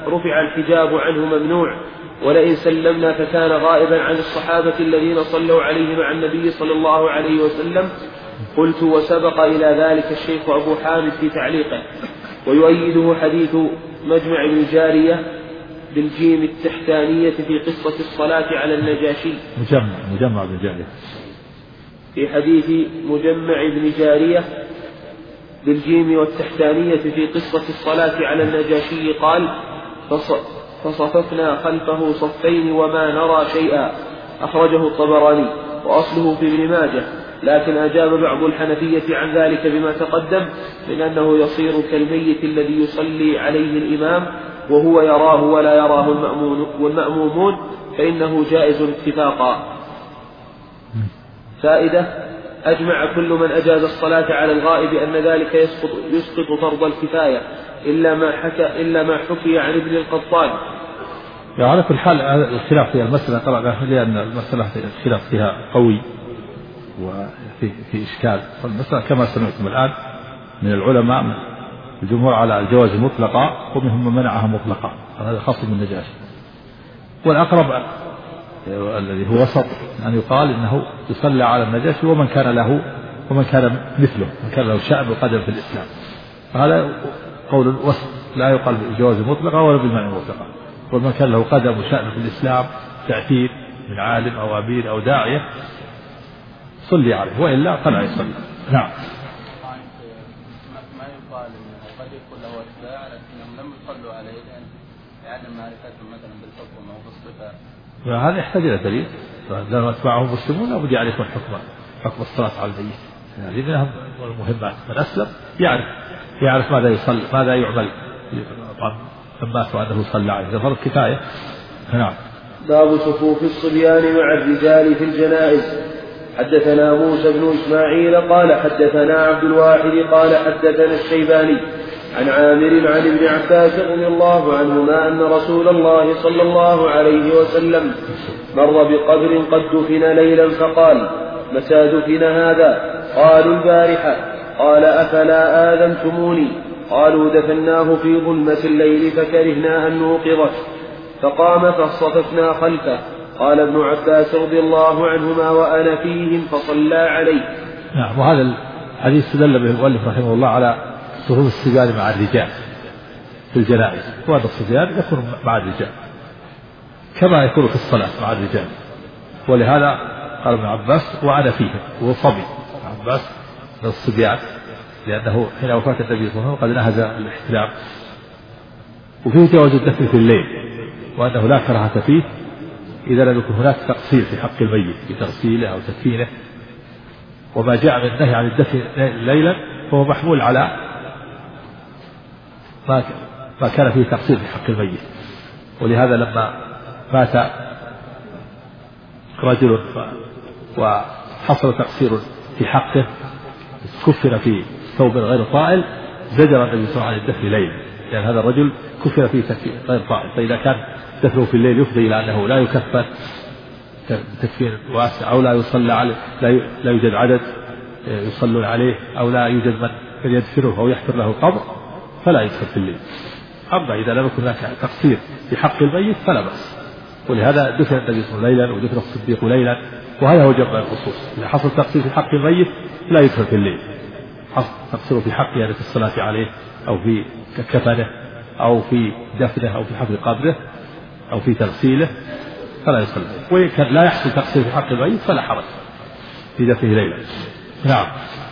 رفع الحجاب عنه ممنوع، ولئن سلمنا فكان غائبا عن الصحابة الذين صلوا عليه مع النبي صلى الله عليه وسلم. قلت: وسبق إلى ذلك الشيخ أبو حامد في تعليقه. ويؤيده حديث مجمع بن جارية بالجيم التحتانية في قصة الصلاة على النجاشي. مجمع مجمع بن جارية في حديث مجمع بن جارية بالجيم والتحتانية في قصة الصلاة على النجاشي قال: فصففنا خلفه صفين وما نرى شيئا. أخرجه الطبراني وأصله في ابن ماجه، لكن أجاب بعض الحنفية عن ذلك بما تقدم من أنه يصير كالميت الذي يصلي عليه الإمام وهو يراه ولا يراه والمأمومون، فإنه جائز اتفاقا. فائدة: أجمع كل من أجاز الصلاة على الغائب أن ذلك يسقط, يسقط فرض الكفاية إلا ما حكى إلا ما حكي عن ابن القطان. يعني على كل حال الخلاف في المسألة طبعا لأن المسألة الخلاف فيها قوي وفي في إشكال. والمسألة كما سمعتم الآن من العلماء من الجمهور على الجواز المطلقة، ومنهم من منعها مطلقة، هذا خاص بالنجاشي. والأقرب الذي هو وسط أن يقال إنه يصلى على النجاشي ومن كان له ومن كان مثله، من كان له شأن وقدم في الإسلام. فهذا قول وسط، لا يقال بالجواز المطلقة ولا بالمنع المطلقة. ومن كان له قدم وشأن في الإسلام تأثير من عالم أو أمير أو داعية صلي عليه، وإلا فلا يصلي. نعم. ما يقال انه قد يكون له اتباع لكنهم لم يصلوا عليه لعدم معرفتهم مثلا بالحكم او بالصفه. هذا يحتاج الى دليل، لو اتباعهم مسلمون لابد يعرفون حكم حكم الصلاه على الميت. هذه يعني من المهمات. من اسلم يعرف يعرف ماذا يصلي ماذا يعمل مات وانه صلى عليه، هذا فرض كفايه. نعم. باب صفوف الصبيان مع الرجال في الجنائز. حدثنا موسى بن إسماعيل قال حدثنا عبد الواحد قال حدثنا الشيباني عن عامر عن ابن عباس رضي الله عنهما أن رسول الله صلى الله عليه وسلم مر بقبر قد دفن ليلا فقال: متى دفن هذا؟ قالوا: البارحة. قال: أفلا آذنتموني؟ قالوا: دفناه في ظلمة الليل فكرهنا أن نوقظه. فقام فصففنا خلفه. قال ابن عباس رضي الله عنهما وأنا فيهم فصلى عليه. نعم. وهذا الحديث استدل به المؤلف رحمه الله على صفوف الصبيان مع الرجال في الجنائز، وهذا الصبيان يكون مع الرجال كما يكون في الصلاة مع الرجال. ولهذا قال ابن عباس وأنا فيهم، وهو صبي ابن عباس من الصبيان، لأنه حين وفاة النبي صلى الله عليه وسلم قد نهز الاحتلام. وفيه جواز الدفن في الليل، وأنه لا كراهة فيه إذا لم يكن هناك تقصير في حق الميت بتغسيله أو تدفينه. وما جاء من النهي عن الدفن ليلا فهو محمول على ما كان فيه تقصير في حق الميت. ولهذا لما مات رجل وحصل تقصير في حقه كفن في ثوب غير طائل، زجر النبي صلى الله عليه وسلم عن الدفن ليلا، لأن يعني هذا الرجل كفن في غير طائل. فإذا كان دفنه في الليل يفضي إلى أنه لا يكفن تكفير واسع، أو لا يصلى عليه، لا يوجد عدد يصلون عليه، أو لا يوجد من يدفنه أو يحفر له قبر، فلا يدفن في الليل. أما إذا لم يكن هناك تقصير في حق الميت فلا بأس. ولهذا دفن النبي صلى الله عليه وسلم ليلا ودفن الصديق ليلا، وهذا هو جمع الخصوص. إذا حصل تقصير في حق الميت لا يدفن في الليل، حصل تقصير في حقه يعني في الصلاة عليه أو في كفنه أو في دفنه أو في حفر قبره أو في تغسيله فلا يصلي. وإن كان لا يحصل تقصير في حق الميت فلا حرج في دفنه ليلا. نعم.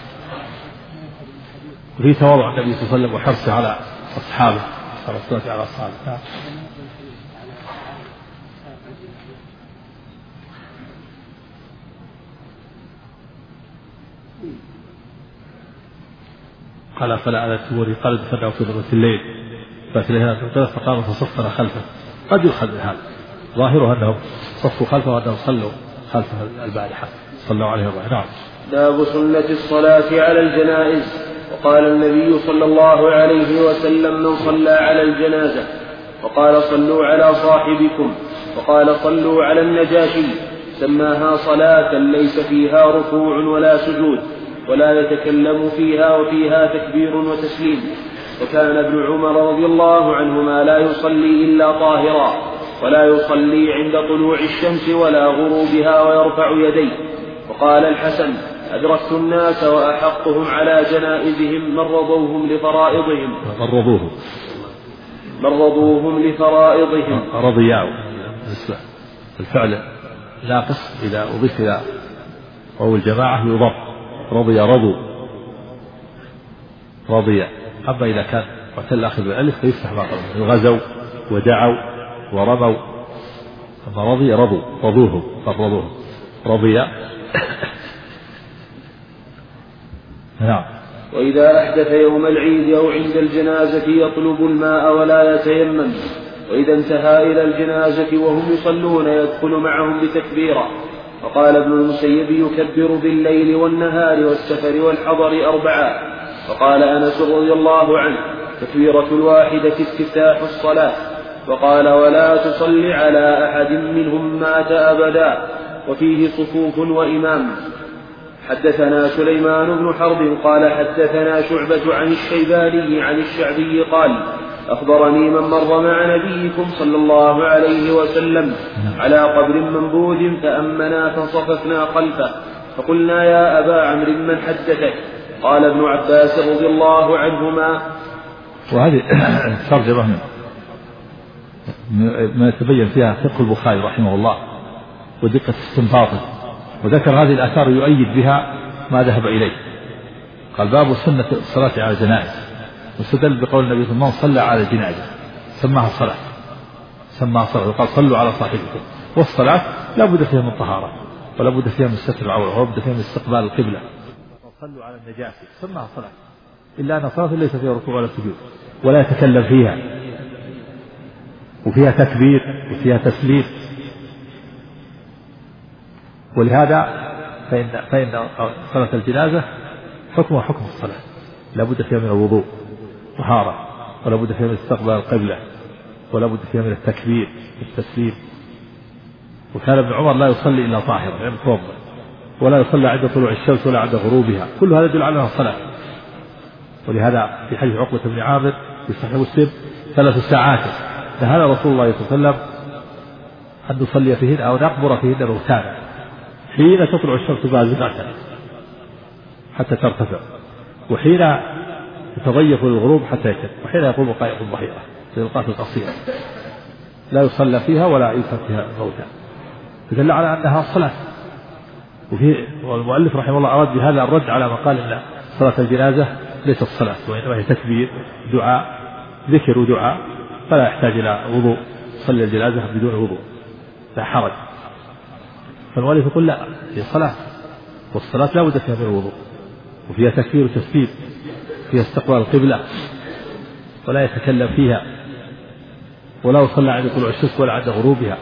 وفي تواضع النبي صلى الله عليه وسلم وحرصه على أصحابه على الصلاة على أصحابه. نعم. قال: فلا آذنتموني؟ قال: دفناه في ظلمة الليل فأتينا فقام فصفنا خلفه. قد يؤخذ من هذا ظاهره أنهم صفوا خلفه وأنهم صلوا خلفه البارحة صلوا عليه الله. نعم. باب سنة الصلاة على الجنائز. وقال النبي صلى الله عليه وسلم: من صلى على الجنازة وقال: صلوا على صاحبكم، وقال: صلوا على النجاشي، سماها صلاة ليس فيها ركوع ولا سجود ولا يتكلم فيها وفيها تكبير وتسليم. وكان ابن عمر رضي الله عنهما لا يصلي إلا طاهرا ولا يصلي عند طلوع الشمس ولا غروبها ويرفع يديه. وقال الحسن أدركت الناس وأحقهم على جنائزهم من رضوهم لفرائضهم مرضوهم مرضوهم لفرائضهم رضياء الفعل ناقص إذا أضيف إلى أو الجماعة يضاف رضي رضوا رضي. أما إذا كان معتل آخر بالألف فيفتح ما قبله غزوا ودعوا ورموا. أما رضي رضوا رضوهم فرضوهم رضي. نعم. وإذا أحدث يوم العيد أو عند الجنازة يطلب الماء ولا يتيمم. وإذا انتهى إلى الجنازة وهم يصلون يدخل معهم بتكبيرة. وقال ابن المسيب يكبر بالليل والنهار والسفر والحضر أربعة. وقال أنس رضي الله عنه تكبيرة الواحدة استفتاح الصلاة. وقال ولا تصل على أحد منهم مات أبدا. وفيه صفوف وإمام. حدثنا سليمان بن حرب قال حدثنا شعبة عن الشيباني عن الشعبي قال أخبرني من مر مع نبيكم صلى الله عليه وسلم على قبر منبوذ فأمنا فصففنا خلفه فقلنا يا أبا عمرو من حدثك؟ قال ابن عباس رضي الله عنهما. وهذه ترجمة ما يتبين فيها فقه البخاري رحمه الله ودقة استنباطه. وذكر هذه الآثار يؤيد بها ما ذهب إليه. قال باب سنة الصلاة على الجنائز. واستدل بقول النبي صلى الله عليه وسلم صلى على الجنائز سماها الصلاة سماها صلاة. وقال صلوا على صاحبكم. والصلاة لا بد فيها من طهارة ولا بد فيها من ستر العورة ولا بد فيها من استقبال القبلة. صلوا على النجاسة سماها صلاة إلا أن صلاة ليس فيها ركوع ولا سجود ولا يتكلم فيها وفيها تكبير وفيها تسليم. ولهذا فإن, فإن صلاة الجنازة حكمها حكم الصلاة لا بد فيها من الوضوء طهارة ولا بد فيها من استقبال القبلة ولا بد فيها من التكبير والتسليم. وكان ابن عمر لا يصلي إلا طاهرا يعني متوضئ ولا يصلي عند طلوع الشمس ولا عند غروبها. كل هذا يدل على أنها صلاة. ولهذا في حديث عقبة بن عامر في صحيح مسلم ثلاث ساعات نهانا رسول الله صلى الله عليه وسلم أن نصلي فيهن أو نقبر فيهن موتانا حين تطلع الشمس بازغة حتى ترتفع وحين تتضيق للغروب حتى يكد وحين يقوم قائق الظهيرة للقاة القصيرة لا يصلى فيها ولا يدفن فيها الموتى. فدل على أنها صلاة. وفي والمؤلف رحمه الله أراد بهذا الرد على ما قال إن صلاة الجنازة ليست صلاة وإنما هي تكبير دعاء ذكر ودعاء فلا يحتاج إلى وضوء. صلي الجنازة بدون وضوء لا حرج. فالمؤلف يقول لا هي صلاة والصلاة لا بد فيها من الوضوء وفيها تكبير وتسبيح فيها استقبال القبلة ولا يتكلم فيها ولا يصلى عند طلوع الشمس ولا عند غروبها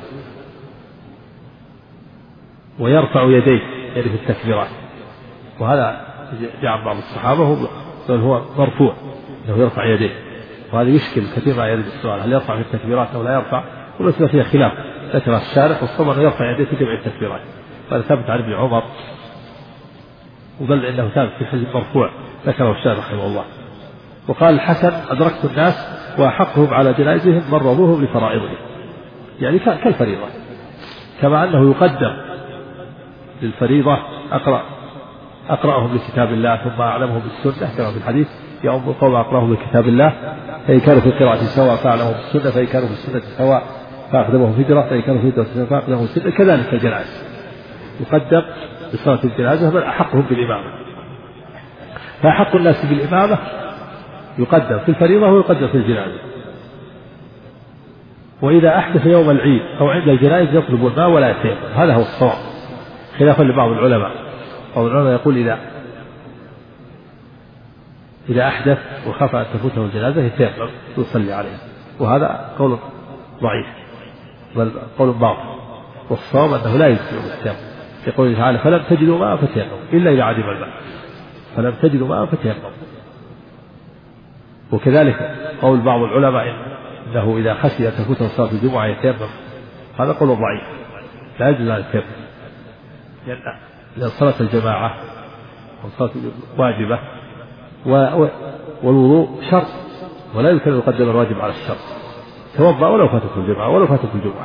ويرفع يديه يعني في التكبيرات. وهذا جاء بعض الصحابة هو مرفوع انه يرفع يديه. وهذا يشكل كثير ما يرد السؤال هل يرفع في التكبيرات او لا يرفع. وليس فيها خلاف ذكر الشارح والصبر انه يرفع يديه في جميع التكبيرات. وهذا ثابت عن ابن عمر وظل انه ثابت في حديث مرفوع ذكره الشارح رحمه الله. وقال الحسن أدركت الناس وأحقهم على جنائزهم من رضوهم لفرائضهم يعني كالفريضة كما أنه يقدم للفريضة أقرأ أقرأهم لكتاب الله ثم أعلمهم بالسنة كما في الحديث يا أم القوم أقرأهم لكتاب الله فإن كانوا في القراءة سواء فأعلمهم بالسنة فإن كانوا في السنة سواء فأقدمهم فجرة فإن كانوا في الفجرة فأقدمهم السنة. كذلك الجنائز يقدم بصلاة الجنازة بل أحقهم بالإمامة. فأحق الناس بالإمامة يقدم في الفريضة ويقدم في الجنازة. وإذا أحدث يوم العيد أو عند الجنائز يطلب الماء ولا يتيمم. هذا هو الصواب خلافا لبعض العلماء. بعض العلماء يقول إذا إذا أحدث وخاف أن تفوته الجنازة يتيمم ويصلي عليها. وهذا قول ضعيف بل قول باطل. والصواب أنه لا يجزئ التيمم. يقول تعالى فلم تجدوا ماء فتيمموا إلا إذا عدم الماء فلم تجدوا ماء فتيمموا. وكذلك قول بعض العلماء إنه إذا خشي أن تفوته صلاة الجمعة يتيمم. هذا قول ضعيف لا يجوز أن يتيمم لأن صلاة الجماعة صلاة واجبة والوضوء شرط ولا يمكن أن يقدم الواجب على الشرط. توضأ ولو فاتته الجمعة ولو فاتته الجمعة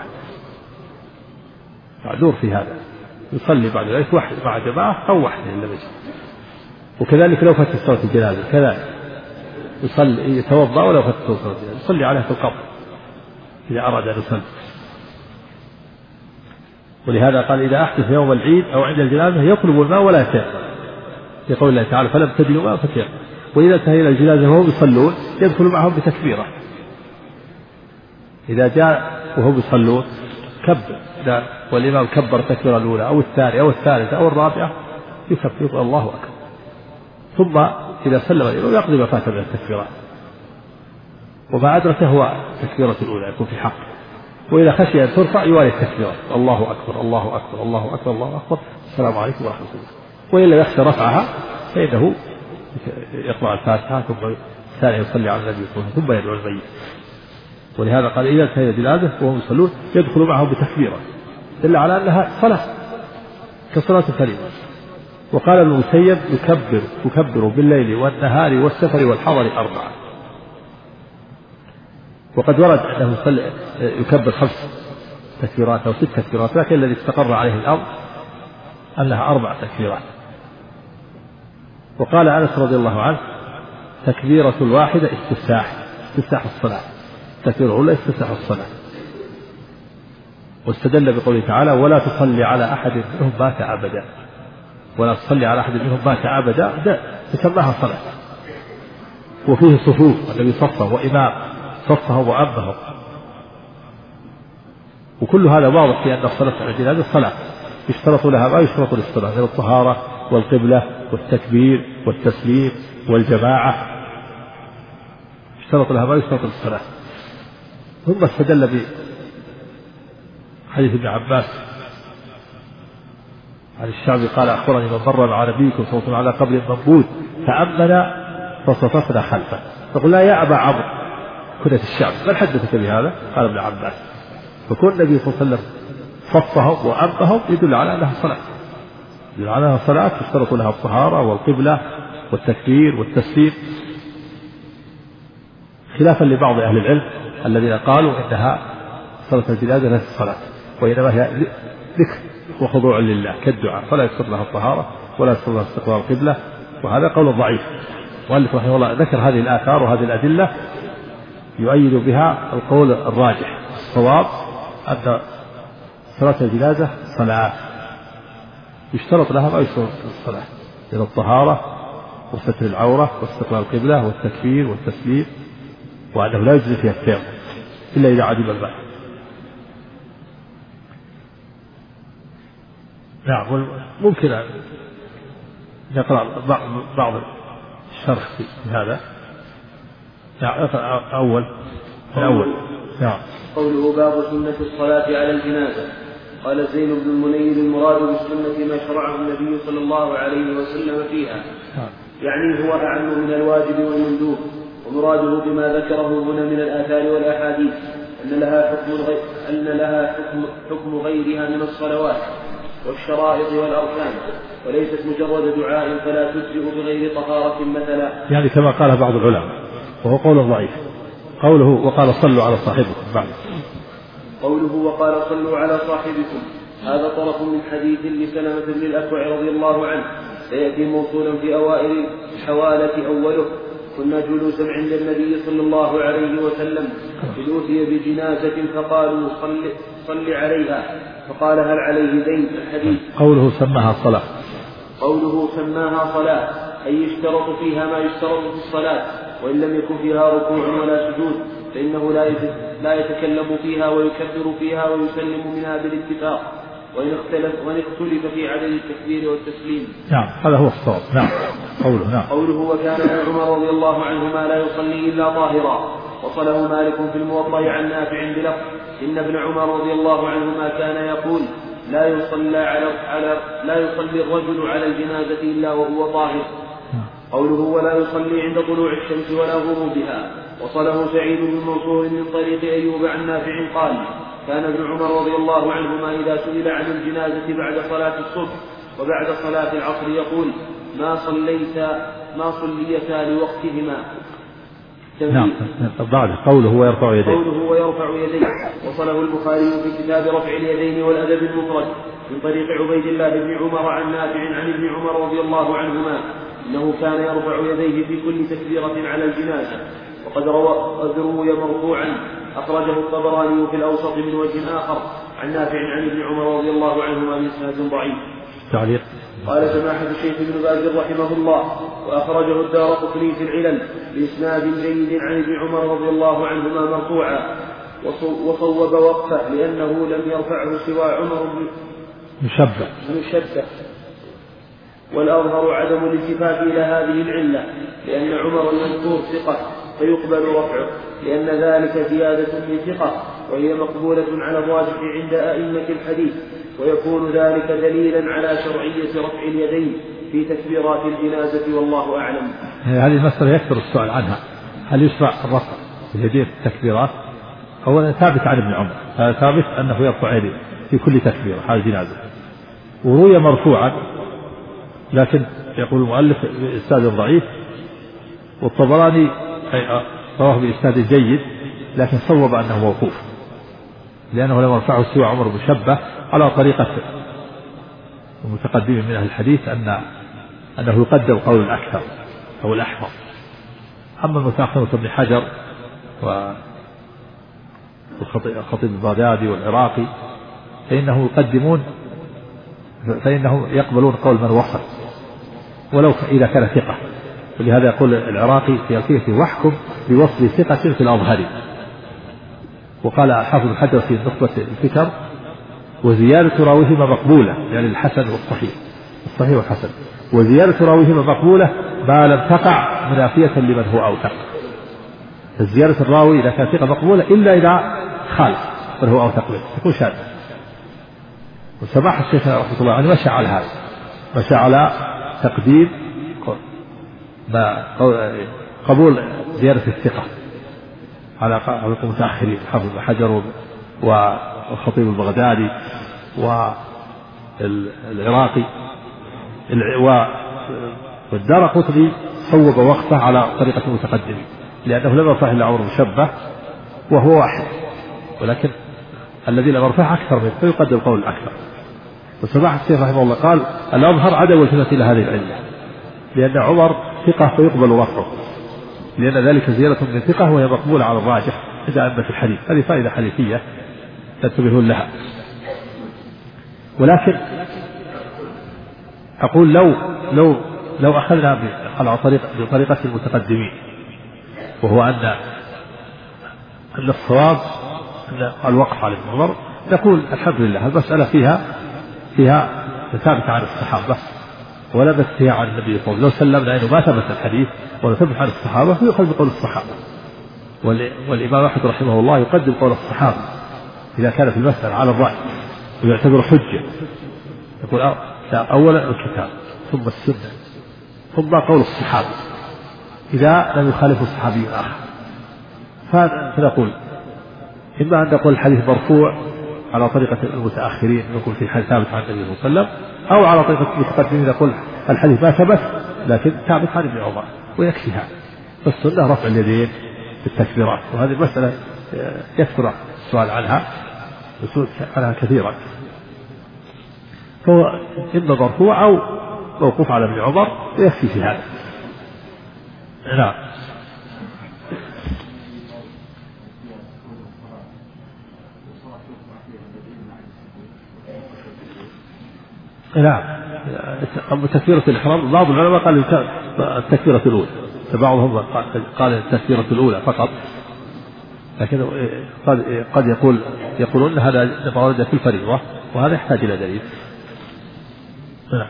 معذور في هذا، يصلي بعد ذلك واحد مع جماعة أو وحده إلا بجد. وكذلك لو فاتت صلاة الجنازة كذلك يصلي يتوضأ ولو فاتته صلاة الجنازة يصلي عليها في القبر إذا أراد أن يصلي. ولهذا قال إذا أحدث يوم العيد أو عند الجنازة يطلب الماء ولا يتيمم، يقول الله تعالى فلم تجدوا ماء فتيمم. وإذا انتهى إلى الجنازة وهم يصلون يدخل معهم بتكبيرة، إذا جاء وهم يصلون كبر والإمام كبر التكبيرة الأولى أو الثانية أو الثالثة أو الرابعة يكبر الله أكبر، ثم إذا سلم الإمام يقضي ما فات من التكبيرات، وما أدركه هو التكبيرة الأولى يكون في حق. وإذا خشي أن ترفع يوالي التكبيرات الله أكبر الله أكبر الله أكبر الله أكبر السلام عليكم ورحمة الله. وإلا يخشى رفعها فإنه يقرأ الفاتحة ثم الثاني يصلي على النبي ثم يدعو الميت. ولهذا قال إذا انتهى الجنازة وهم يصلون يدخل معهم بتكبيرة دل على أنها صلاة كصلاة الفريضة. وقال ابن المسيب يكبر يكبر بالليل والنهار والسفر والحضر أربعة. وقد ورد أنه يكبر خمس تكبيرات أو ست تكبيرات، لكن الذي استقر عليه الأمر أنها أربع تكبيرات. وقال أنس رضي الله عنه تكبيرة الواحدة استفتاح استفتاح الصلاة، التكبيرة الأولى استفتاح الصلاة. واستدل بقوله تعالى ولا تصلي على أحد منهم مات أبدا، ولا تصلي على أحد منهم مات أبدا تسماها صلاة. وفيه صفوف النبي صفه وإمام صفه وأمه، وكل هذا واضح في أن الصلاة على الجنازة صلاة يشترط لها ما يشترط للصلاة من الطهارة والقبلة والتكبير والتسليم والجماعة، يشترط لها ما يشترط للصلاة. ثم استدل بحديث ابن عباس عن الشعبي قال أخبرني من مر مع نبيكم صلى الله عليه وسلم على قبر منبوذ فأمن فصففنا خلفه، فقلنا يا أبا عمرو كنية الشعب من حدثك بهذا؟ قال ابن عباس. فكون النبي صلى الله عليه وسلم صفهم وأمهم يدل على أنها صلاة، يدل على أنها صلاة يشترط لها الطهارة والقبلة والتكبير والتسليم، خلافا لبعض أهل العلم الذين قالوا إنها صلاة الجنازة ليست صلاة وإنما هي ذكر وخضوع لله كالدعاء، فلا يشترط لها الطهارة ولا يشترط لها استقبال القبلة. وهذا قول ضعيف. والمؤلف رحمه الله ذكر هذه الآثار وهذه الأدلة يؤيد بها القول الراجح الصواب أن صلاة الجنازة صلاة يشترط لها ما يشترط الصلاة من الطهارة وستر العورة واستقبال القبلة والتكبير والتسليم، وأنه لا يجزي فيها التيمم إلا إذا عدم الماء. نعم. ممكن أن نقرأ بعض الشرح في هذا. نعم. أول الأول نعم. قوله باب سنة الصلاة على الجنازة. قال زين بن المنير المراد بالسنة ما شرعه النبي صلى الله عليه وسلم فيها، يعني هو أعم من الواجب والمندوب. ومراده بما ذكره هنا من الآثار والأحاديث أن لها حكم غير أن لها حكم, حكم غيرها من الصلوات والشرائط والأركان، وليست مجرد دعاء فلا تجزئ بغير طهارة مثلا، يعني كما قال بعض العلماء وهو قول ضعيف. قوله وقال صلوا على صاحبكم بعد قوله وقال صلوا على صاحبكم هذا طرف من حديث لسلمة بن الأكوع رضي الله عنه سيأتي موصولا في أوائل الحوالة. أوله كنا جلوسا عند النبي صلى الله عليه وسلم إذ أتي بجنازة فقالوا صل, صل عليها فقال هل عليه دين؟ الحديث. قوله سماها صلاة قوله سماها صلاة أي يشترط فيها ما يشترط في الصلاة، وإن لم يكن فيها ركوع ولا سجود فإنه لا يتكلم فيها ويكبر فيها ويسلم منها بالاتفاق، وإن اختلف, وإن اختلف في عدد التكبير والتسليم. نعم هذا هو الصواب. نعم. قوله نعم. قوله وكان ابن عمر رضي الله عنهما لا يصلي إلا طاهرا، وصله مالك في الموطأ عن نافع بلفظ إن ابن عمر رضي الله عنهما كان يقول لا يصلى على, على لا يصلي الرجل على الجنازة إلا وهو طاهر. قوله ولا يصلي عند طلوع الشمس ولا غروبها. وصله سعيد بن منصور من طريق أيوب عن نافع قال كان ابن عمر رضي الله عنهما إذا سئل عن الجنازة بعد صلاة الصبح وبعد صلاة العصر يقول ما صليتا ما صليتا لوقتهما. نعم. بعد قوله ويرفع يديه قوله ويرفع يديه وصله البخاري في كتاب رفع اليدين والأدب المفرد من طريق عبيد الله بن عمر عن نافع عن ابن عمر رضي الله عنهما إنه كان يرفع يديه في كل تكبيرة على الجنازة. وقد روي مرفوعا أخرجه الطبراني في الأوسط من وجه آخر عن نافع عن ابن عمر رضي الله عنهما بإسناد ضعيف. تعليق. قال سماحة الشيخ ابن باز رحمه الله وأخرجه الدارقطني في العلل بإسناد جيد عن ابن عمر رضي الله عنهما مرفوعا وصوب وقفه لأنه لم يرفعه سوى عمر بن مشبه مشبه والأظهر عدم الالتفات إلى هذه العلة لأن عمر المذكور ثقة فيقبل رفعه لأن ذلك زيادة من ثقة وهي مقبولة على الراجح عند أئمة الحديث ويكون ذلك دليلا على شرعية رفع اليدين في تكبيرات الجنازة والله أعلم. هذه المسألة يكثر السؤال عنها، هل يشرع الرفع اليدين في التكبيرات؟ أولا ثابت عن ابن عمر، هذا ثابت أنه يرفع يديه في كل تكبيرة على الجنازة، وروي مرفوعا لكن يقول المؤلف بإسناد ضعيف، والطبراني رواه بإسناد جيد لكن صوب أنه موقوف لأنه لم يرفعه سوى عمر مشبه على طريقة المتقدمين من أهل الحديث أن أنه يقدم قول الأكثر أو الأحفظ. أما المتأخرون ابن حجر والخطيب البغدادي والعراقي فإنه يقدمون فإنهم يقبلون قول من وصل ولو إذا كان ثقة، ولهذا يقول العراقي في الفيه واحكم بوصل ثقة في الأظهر. وقال حافظ الحجر في نخبة الفكر وزيادة راويهما مقبولة يعني الحسن والصحيح الصحيح والحسن، وزيادة راويهما مقبولة ما لم تقع منافية لمن هو أوثق. فزيادة الراوي إذا كان ثقة مقبولة إلا إذا خالف من هو أوثق منه تكون شاذة. وسماح الشيخ رحمه الله عنه مشى على هذا، مشى على تقديم ما قبول زيادة الثقة على المتأخرين حافظ بن حجر والخطيب البغدادي والعراقي والدارقطني صوب وقفه على طريقة المتقدمين لأنه لم يرفعه إلا عمر مشبه وهو واحد، ولكن الذي لم يرفعه أكثر منه فيقدم القول الأكثر. وسماحة الشيخ رحمه الله قال الأظهر عدم التفات إلى هذه العلة لأن عمر ثقة فيقبل رفعه لأن ذلك زيادة من ثقة وهي مقبولة على الراجح عند أئمة الحديث. هذه فائدة حديثية تنتبهون لها. ولكن أقول لو لو لو أخذنا على طريقة بطريقة المتقدمين وهو أن أن الصواب أن الوقف على ابن عمر نقول الحمد لله المسألة فيها فيها ثابتة عن الصحابة ولا بس فيها عن النبي صلى الله عليه وسلم لأنه ما ثبت الحديث ولا ثبت عن الصحابة فيؤخذ بقول الصحابة. والإمام أحمد رحمه الله يقدم قول الصحابة إذا كان في المسألة على الرأي ويعتبر حجة، يقول أولا الكتاب ثم السنة ثم قول الصحابة إذا لم يخالف الصحابي آخر. فنقول إما أن نقول الحديث مرفوع على طريقة المتأخرين نقول في حديث ثابت عن النبي صلى الله عليه وسلم، أو على طريقة المتقدمين نقول الحديث ما ثبت لكن ثابت عن ابن عمر ويكفي هذا. فالسنة رفع اليدين في التكبيرات، وهذه المسألة يكثر السؤال عنها السؤال عنها كثيرا، فهو إما مرفوع أو موقوف على ابن عمر ويكفي في هذا. نعم. نعم. أما تكبيرة الإحرام بعض العلماء قال التكبيرة الأولى، فبعضهم قال التكبيرة الأولى فقط، لكن قد قد يقول يقولون هذا ما ورد في الفريضة وهذا يحتاج إلى دليل. نعم.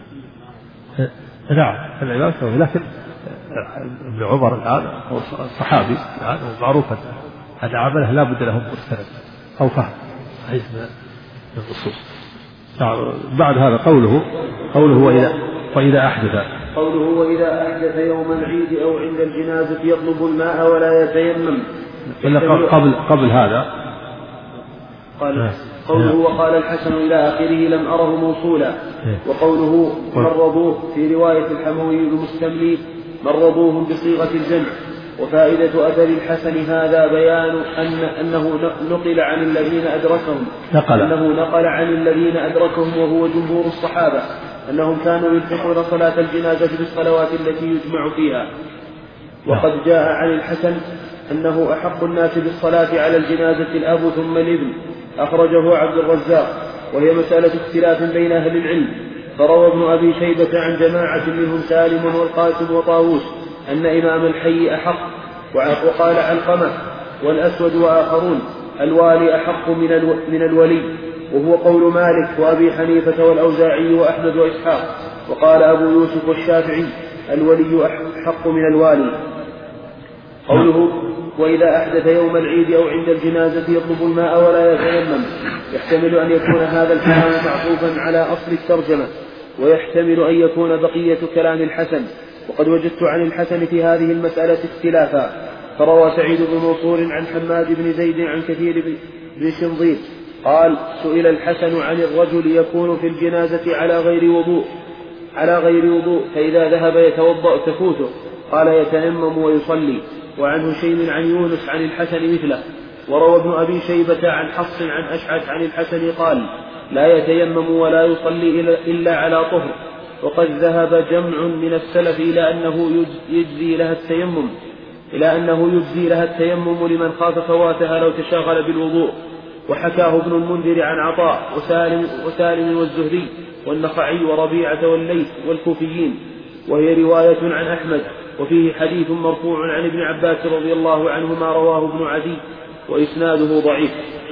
نعم العبادة سوي، لكن ابن عمر الآن هو صحابي الآن ومعروف أن عمله لا بد له مستند أو فهم حيث من النصوص. بعد هذا قوله قوله وإذا وإذا أحدث قوله وإذا أحدث يوم العيد أو عند الجنازة يطلب الماء ولا يتيمم. قبل قبل هذا قال قوله وقال الحسن إلى آخره لم أره موصولا. وقوله مرضوه في رواية الحموي المستملي مرضوهم بصيغة الجمع وفائدة أثر الحسن هذا بيان أن أنه نقل عن الذين أدركهم نقل. أنه نقل عن الذين أدركهم وهو جمهور الصحابة أنهم كانوا يلحقون صلاة الجنازة بالصلوات التي يجمع فيها. وقد جاء عن الحسن أنه أحق الناس بالصلاة على الجنازة الأب ثم الابن، أخرجه عبد الرزاق، وهي مسألة اختلاف بين أهل العلم. فروى ابن أبي شيبة عن جماعة منهم سالم والقاسم وطاووس أن إمام الحي أحق، وقال علقمة والأسود وآخرون الوالي أحق من الولي، وهو قول مالك وأبي حنيفة والأوزاعي وأحمد وإسحاق. وقال أبو يوسف والشافعي الولي أحق من الوالي. قوله وإذا أحدث يوم العيد أو عند الجنازة يطلب الماء ولا يتيمم، يحتمل أن يكون هذا الكلام معطوفا على أصل الترجمة، ويحتمل أن يكون بقية كلام الحسن. وقد وجدت عن الحسن في هذه المسألة اختلافا. فروى سعيد بن منصور عن حماد بن زيد عن كثير بن شنظير قال سئل الحسن عن الرجل يكون في الجنازة على غير وضوء على غير وضوء فإذا ذهب يتوضأ تفوته، قال يتيمم ويصلي. وعنه شيء عن يونس عن الحسن مثله. وروى ابن أبي شيبة عن حفص عن أشعث عن الحسن قال لا يتيمم ولا يصلي إلا على طهر. وقد ذهب جمع من السلف إلى أنه يجزي لها التيمم إلى أنه يجزي لها التيمم لمن خاف فواتها لو تشاغل بالوضوء. وحكاه ابن المنذر عن عطاء وسالم, وسالم والزهري والنخعي وربيعة والليث والكوفيين، وهي رواية عن أحمد. وفيه حديث مرفوع عن ابن عباس رضي الله عنهما رواه ابن عدي وإسناده ضعيف.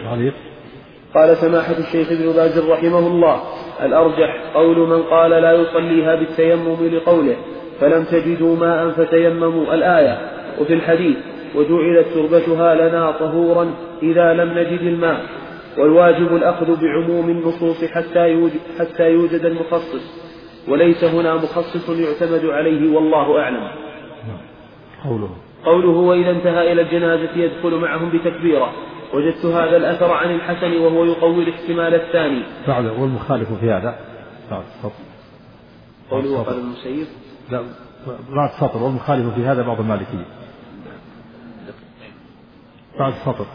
قال سماحة الشيخ ابن باز رحمه الله الأرجح قول من قال لا يصليها بالتيمم لقوله فلم تجدوا ماء فتيمموا الآية. وفي الحديث وجعلت تربتها لنا طهورا إذا لم نجد الماء. والواجب الأخذ بعموم النصوص حتى يوجد, حتى يوجد المخصص، وليس هنا مخصص يعتمد عليه والله أعلم. قوله قوله وإذا انتهى إلى الجنازة يدخل معهم بتكبيرة. وجدت هذا الأثر عن الحسن وهو يقوي الاحتمال الثاني. بعد والمخالف في هذا بعد سطر. قوله وقال المسيب لا بعد سطر والمخالف في هذا بعض المالكية بعد سطر.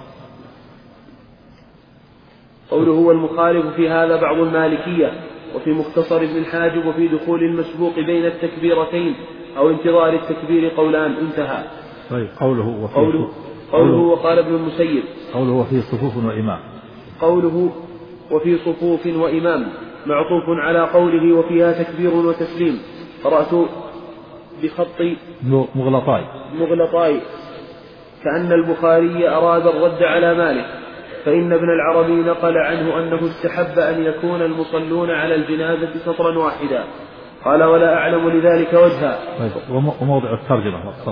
قوله هو المخالف في هذا بعض المالكية. وفي مختصر ابن الحاجب وفي دخول المسبوق بين التكبيرتين أو انتظار التكبير قولان انتهى. طيب قوله وفي قوله, قوله وقال ابن المسيب قوله وفي صفوف وإمام. قوله وفي صفوف وإمام معطوف على قوله وفيها تكبير وتسليم. قرأت بخط مغلطاي مغلطاي كأن البخاري أراد الرد على مالك، فإن ابن العربي نقل عنه أنه استحب أن يكون المصلون على الجنازة سطرا واحدا. قال ولا أعلم لذلك وجها. وموضع الترجمة والسطر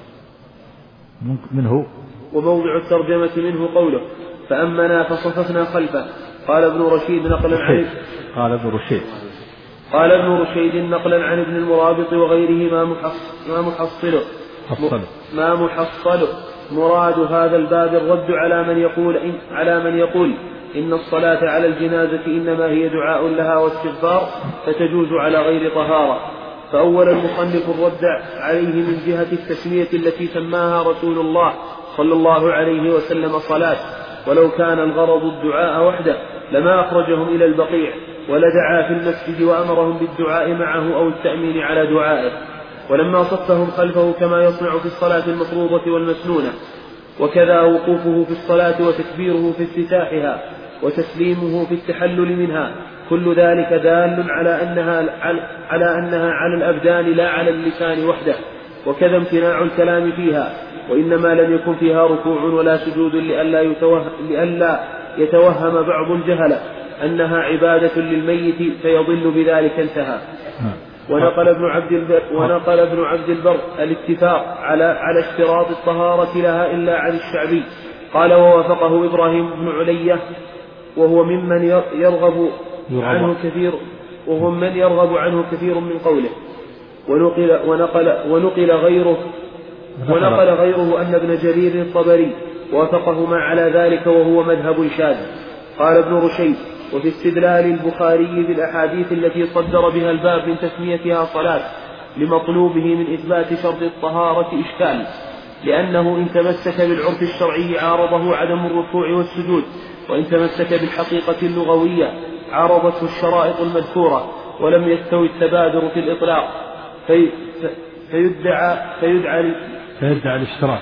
منه وموضع الترجمة منه قوله فأمنا فصففنا خلفه. قال ابن رشيد نقلا عن قال ابن رشيد قال ابن رشيد نقلا عن ابن المرابط وغيره ما محص ما محصله ما محصله مراد هذا الباب الرد على من يقول إن على من يقول إن الصلاة على الجنازة إنما هي دعاء لها واستغفار فتجوز على غير طهارة. فأول المصنف الرد عليه من جهة التسمية التي سماها رسول الله صلى الله عليه وسلم صلاة، ولو كان الغرض الدعاء وحده لما أخرجهم إلى البقيع ولدعا في المسجد وأمرهم بالدعاء معه أو التأمين على دعائه، ولما صفهم خلفه كما يصنع في الصلاة المفروضة والمسنونة. وكذا وقوفه في الصلاة وتكبيره في افتتاحها وتسليمه في التحلل منها، كل ذلك دال على أنها على أنها على الأبدان لا على اللسان وحده. وكذا امتناع الكلام فيها، وإنما لم يكن فيها ركوع ولا سجود لئلا يتوهم, لئلا يتوهم بعض الجهلة أنها عبادة للميت فيضل بذلك انتهى. ونقل ابن عبد البر ونقل ابن عبد البر الاتفاق على على اشتراط الطهارة لها إلا عن الشعبي. قال ووافقه إبراهيم بن علية وهو ممن يرغب عنه كثير وهو من يرغب عنه كثير من قوله. ونقل ونقل ونقل غيره ونقل غيره أن ابن جرير الطبري وافقهما على ذلك وهو مذهب شاذ. قال ابن رشيد وفي استدلال البخاري بالأحاديث التي صدر بها الباب من تسميتها صلاة لمطلوبه من إثبات شرط الطهارة إشكال، لأنه إن تمسك بالعرف الشرعي عارضه عدم الركوع والسجود، وإن تمسك بالحقيقة اللغوية عارضته الشرائط المذكورة، ولم يستوي التبادر في الإطلاق في فيدعى فيدعى فيدعى الاشتراك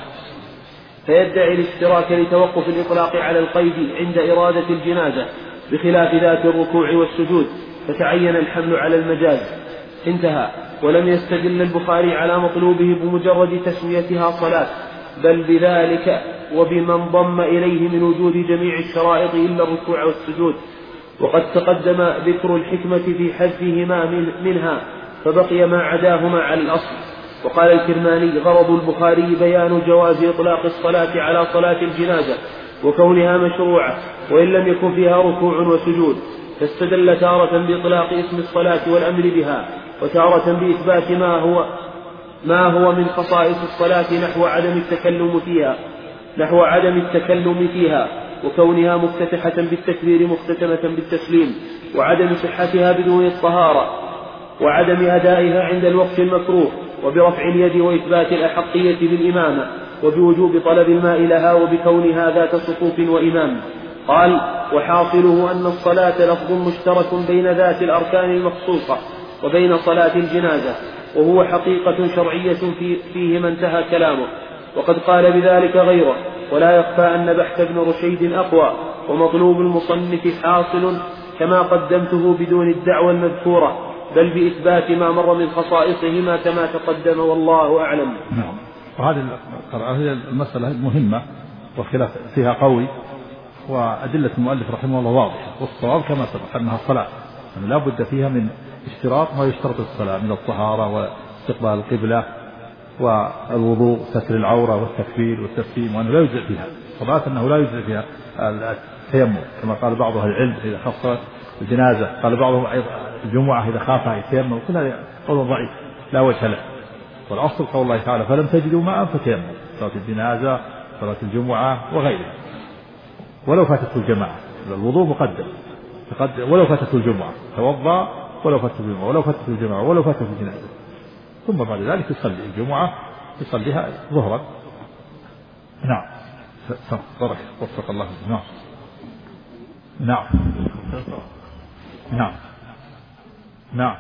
فيدعي الاشتراك لتوقف الإطلاق على القيد عند إرادة الجنازة بخلاف ذات الركوع والسجود، فتعين الحمل على المجاز. انتهى. ولم يستدل البخاري على مطلوبه بمجرد تسميتها صلاة، بل بذلك وبما انضم إليه من وجود جميع الشرائط إلا الركوع والسجود، وقد تقدم ذكر الحكمة في حذفهما منها، فبقي ما عداهما على الأصل. وقال الكرماني: غرض البخاري بيان جواز إطلاق الصلاة على صلاة الجنازة وكونها مشروعة وإن لم يكن فيها ركوع وسجود، فاستدل تارة بإطلاق اسم الصلاة والأمر بها، وتارة بإثبات ما هو ما هو من خصائص الصلاة نحو عدم التكلم فيها نحو عدم التكلم فيها وكونها مفتتحة بالتكبير مختتمة بالتسليم، وعدم صحتها بدون الطهارة، وعدم أدائها عند الوقت المكروه، وبرفع اليد وإثبات الأحقية بالإمامة، وبوجوب طلب الماء لها، وبكونها ذات صفوف وإمام. قال: وحاصله أن الصلاة لفظ مشترك بين ذات الأركان المخصوصة وبين صلاة الجنازة، وهو حقيقة شرعية في فيه ما انتهى كلامه. وقد قال بذلك غيره، ولا يخفى أن بحث ابن رشيد أقوى، ومطلوب المصنف حاصل كما قدمته بدون الدعوة المذكورة، بل بإثبات ما مر من خصائصهما كما تقدم، والله أعلم. نعم. وهذه المسألة مهمة والخلاف فيها قوي، وأدلة المؤلف رحمه الله واضحة، والصواب كما سبق أنها صلاة، يعني لا بد فيها من اشتراط ما يشترط الصلاة من الطهارة واستقبال القبلة والوضوء، ستر العورة والتكبير والتسليم، وأنه لا يجزئ فيها صلاة، أنه لا يجزئ فيها التيمم كما قال بعض أهل العلم إذا خاف الجنازة، قال بعضهم أيضا الجمعة إذا خافها يتيمم، كل هذا قول ضعيف لا وجه له. والأصل قول الله تعالى: فلم تجدوا ماء فتيمموا، صلاة الجنازة، صلاة الجمعة وغيرها. ولو فاتته الجماعة الوضوء مقدم، ولو فاتته الجمعة توضأ، ولو فاتته الجمعة ولو فاتته الجماعة ولو فاتته الجنازة، ثم بعد ذلك يصلي الجمعة يصليها ظهرا. نعم. بارك وفق الله. نعم نعم نعم نعم.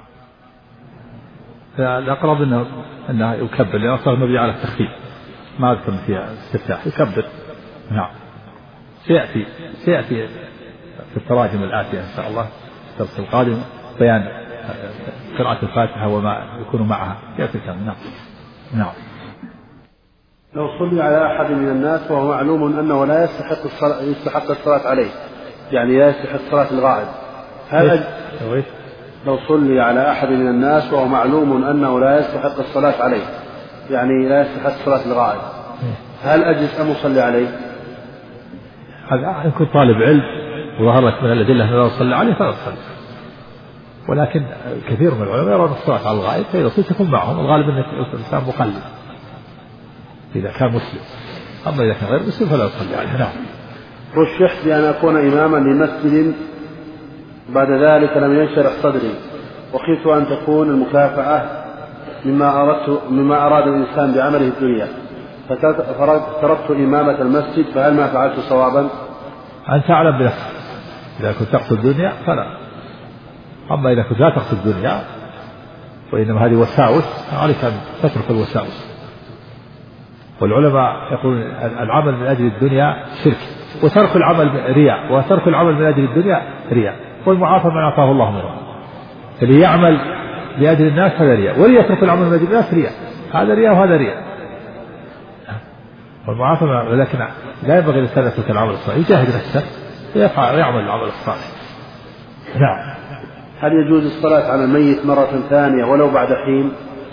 الأقرب أنه أنه يكبر، لأن أصلا النبي على التخفيف ما أذكر فيها استفتاح، يكبر. نعم. سيأتي سيأتي في التراجم الآتية إن شاء الله الدرس القادم بيان قراءة الفاتحة وما يكون معها يأتي كم. نعم نعم. لو صلي على أحد من الناس وهو معلوم أنه لا يستحق الصلاة يستحق الصلاة عليه، يعني لا يستحق صلاة الغائب، هل أج... لو صلي على أحد من الناس وهو معلوم أنه لا يستحق الصلاة عليه، يعني لا يستحق صلاة الغائب، هل أجلس أم أصلي عليه؟ هذا إن كنت طالب علم وظهر لك من الأدلة أنه لا يصلي عليه فلا تصلي، ولكن كثير من العلماء يرون الصلاة على الغائب، فإذا صلت تكون معهم، الغالب أن الإنسان مقلد إذا كان مسلم، أما إذا كان غير مسلم فلا يصلي عليه. نعم. رشحت بأن أكون إماما لمسجد، بعد ذلك لم ينشرح صدري، وخفت أن تكون المكافأة مما أردت مما أراد الإنسان بعمله الدنيا، فتركت إمامة المسجد، فهل ما فعلت صوابا؟ أنت أعلم بنفسك، إذا كنت تقصد الدنيا فلا، أما إذا كنت لا تقصد الدنيا وإنما هذه وساوس عليك أن تترك الوساوس. والعلماء يقولون العمل من أجل الدنيا شرك، وترك العمل رياء، وترك العمل من أجل الدنيا رياء، والمعافى من أعطاه الله منه. اللي يعمل لأجل الناس هذا رياء، واللي يترك العمل من أجل الناس رياء، هذا رياء وهذا رياء. والمعافى، ولكن لا ينبغي للإنسان يترك العمل الصالح، يجاهد نفسه ويفعل ويعمل العمل الصالح. نعم. هل يجوز الصلاة على الميت مرة ثانية ولو بعد حين؟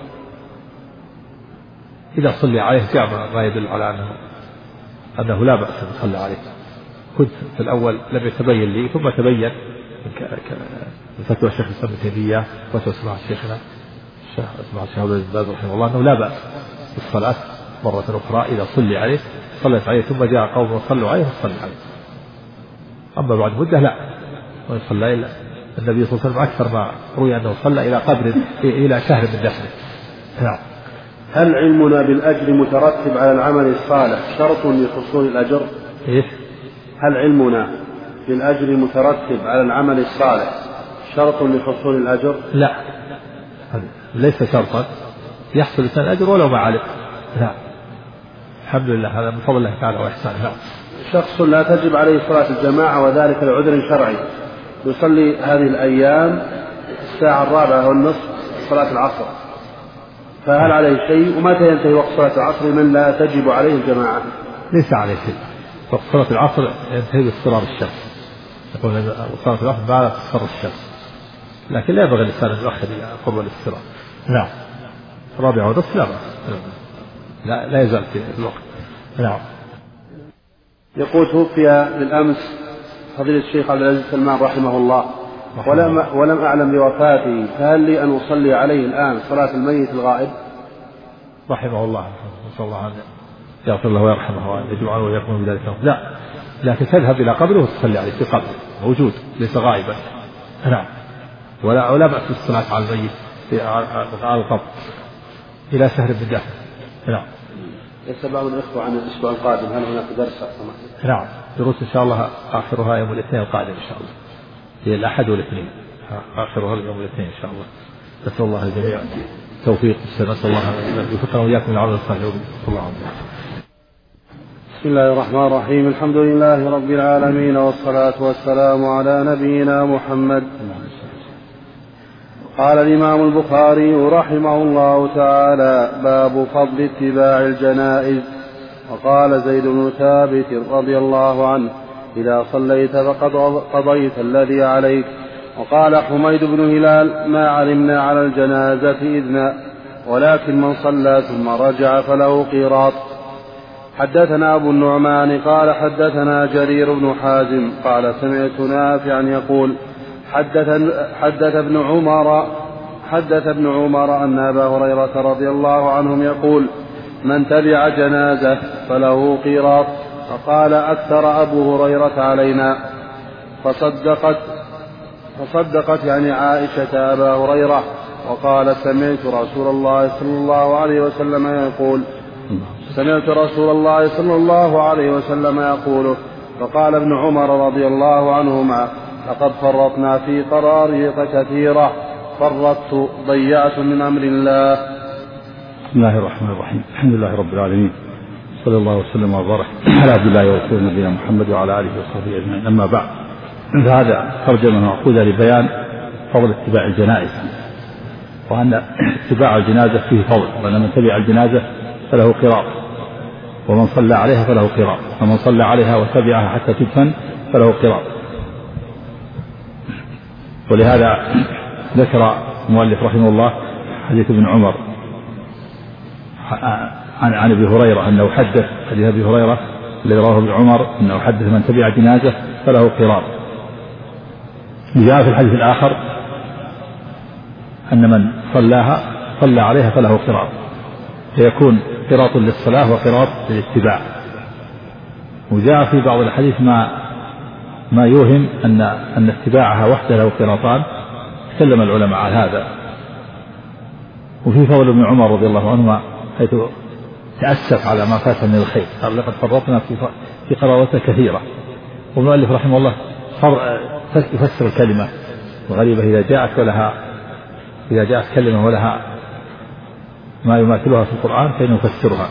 إذا صلي عليه جاء ما يدل على أنه أنه لا بأس أن يصلى عليه. كنت في الأول لم يتبين لي، ثم تبين من فتوى الشيخ الإسلام ابن تيمية فتوى سماحة شيخنا الشيخ سماحة الشيخ عبد العزيز رحمه الله أنه لا بأس بالصلاة مرة أخرى إذا صلي عليه، صلت عليه ثم جاء قوم وصلوا عليه فصلى عليه. أما بعد مدة لا، ويصلى إلا النبي صلى الله عليه وسلم أكثر ما روي أنه صلى إلى قبر إلى شهر من دفنه. نعم. هل علمنا بالأجر مترتب على العمل الصالح شرط لحصول الأجر؟ إيه؟ هل علمنا بالأجر مترتب على العمل الصالح شرط لحصول الأجر؟ لا، ليس شرطا، يحصل الإنسان الأجر ولو ما علم. لا، الحمد لله، هذا من فضل الله تعالى وإحسانه. شخص لا تجب عليه صلاة الجماعة وذلك لعذر شرعي، يصلي هذه الأيام الساعة الرابعة والنصف صلاة العصر، فهل عليه شيء؟ ومتى ينتهي وقت صلاة العصر من لا تجب عليه الجماعة؟ ليس عليه شيء، وقت صلاة العصر ينتهي باصفرار الشمس، يقول صلاة العصر بعد اصفرار الشمس، لكن لا ينبغي الإنسان أن يؤخر إلى قرب الاصفرار. نعم، الرابعة والنصف لا لا لا يزال في الوقت. نعم. يقول توفي بالأمس فضيلة الشيخ عبد العزيز سلمان رحمه الله، ولم, ولم أعلم بوفاته، فهل لي أن أصلي عليه الآن صلاة الميت الغائب؟ رحمه الله، نسأل الله أن يغفر له ويرحمه وأن يجمعه ويكون بذلك. لا، لكن تذهب إلى قبره وتصلي عليه في قبره، موجود ليس غائبا. نعم. ولا ولا بأس بالصلاة على الميت في على القبر إلى شهر من دهر. نعم. يسأل بعض الإخوة عن الأسبوع القادم، هل هناك درس؟ نعم، دروس إن شاء الله آخرها يوم الاثنين القادم إن شاء الله، هي الأحد والاثنين، آخرها يوم الاثنين إن شاء الله. نسأل الله الجميع التوفيق، نسأل الله أن يوفقنا وإياكم من العمل الصالح. صلى الله عليه وسلم. بسم الله الرحمن الرحيم، الحمد لله رب العالمين، والصلاة والسلام على نبينا محمد. قال الإمام البخاري رحمه الله تعالى: باب فضل اتباع الجنائز. وقال زيد بن ثابت رضي الله عنه: إذا صليت فقد قضيت الذي عليك. وقال حميد بن هلال: ما علمنا على الجنازة إذنا، ولكن من صلى ثم رجع فله قيراط. حدثنا أبو النعمان قال حدثنا جرير بن حازم قال سمعت نافعا يقول: حدث, حدث ابن عمر حدث ابن عمر أن أبا هريرة رضي الله عنهم يقول: من تبع جنازة فله قيراط. فقال: أكثر أبو هريرة علينا. فصدقت فصدقت يعني عائشة أبا هريرة، وقال: سمعت رسول الله صلى الله عليه وسلم يقول سمعت رسول الله صلى الله عليه وسلم يقول. فقال ابن عمر رضي الله عنهما: لقد فرطنا في قراريط كثيرة، فرطت ضيعت من أمر الله. بسم الله الرحمن الرحيم، الحمد لله رب العالمين، صلى الله وسلم وبارك على عبد الله ورسوله نبينا محمد وعلى آله وصحبه أجمعين. أما بعد، فهذا ترجمة مأخوذة لبيان فضل اتباع الجنائز، وأن اتباع الجنازة فيه فضل، وأن من تبع الجنازة فله قراط، ومن صلى عليها فله قراط، ومن صلى عليها وتبعها حتى تدفن فله قراط. ولهذا ذكر المؤلف رحمه الله حديث ابن عمر عن عن ابي هريره انه حدث، حديث ابي هريره الذي رواه ابن عمر انه حدث: من تبع جنازه فله قراط. وجاء في الحديث الاخر ان من صلاها صلى عليها فله قراط، فيكون قراط للصلاه وقراط للاتباع. وجاء في بعض الحديث ما ما يوهم ان ان اتباعها وحده له قراطان، تكلم العلماء على هذا. وفي فضل ابن عمر رضي الله عنهما حيث تأسف على ما فات من الخير، قال: لقد فرطنا في في قرارات كثيرة. والمؤلف رحمه الله يفسر الكلمة الغريبة إذا جاءت ولها إذا جاءت كلمة ولها ما يماثلها في القرآن فإنه يفسرها.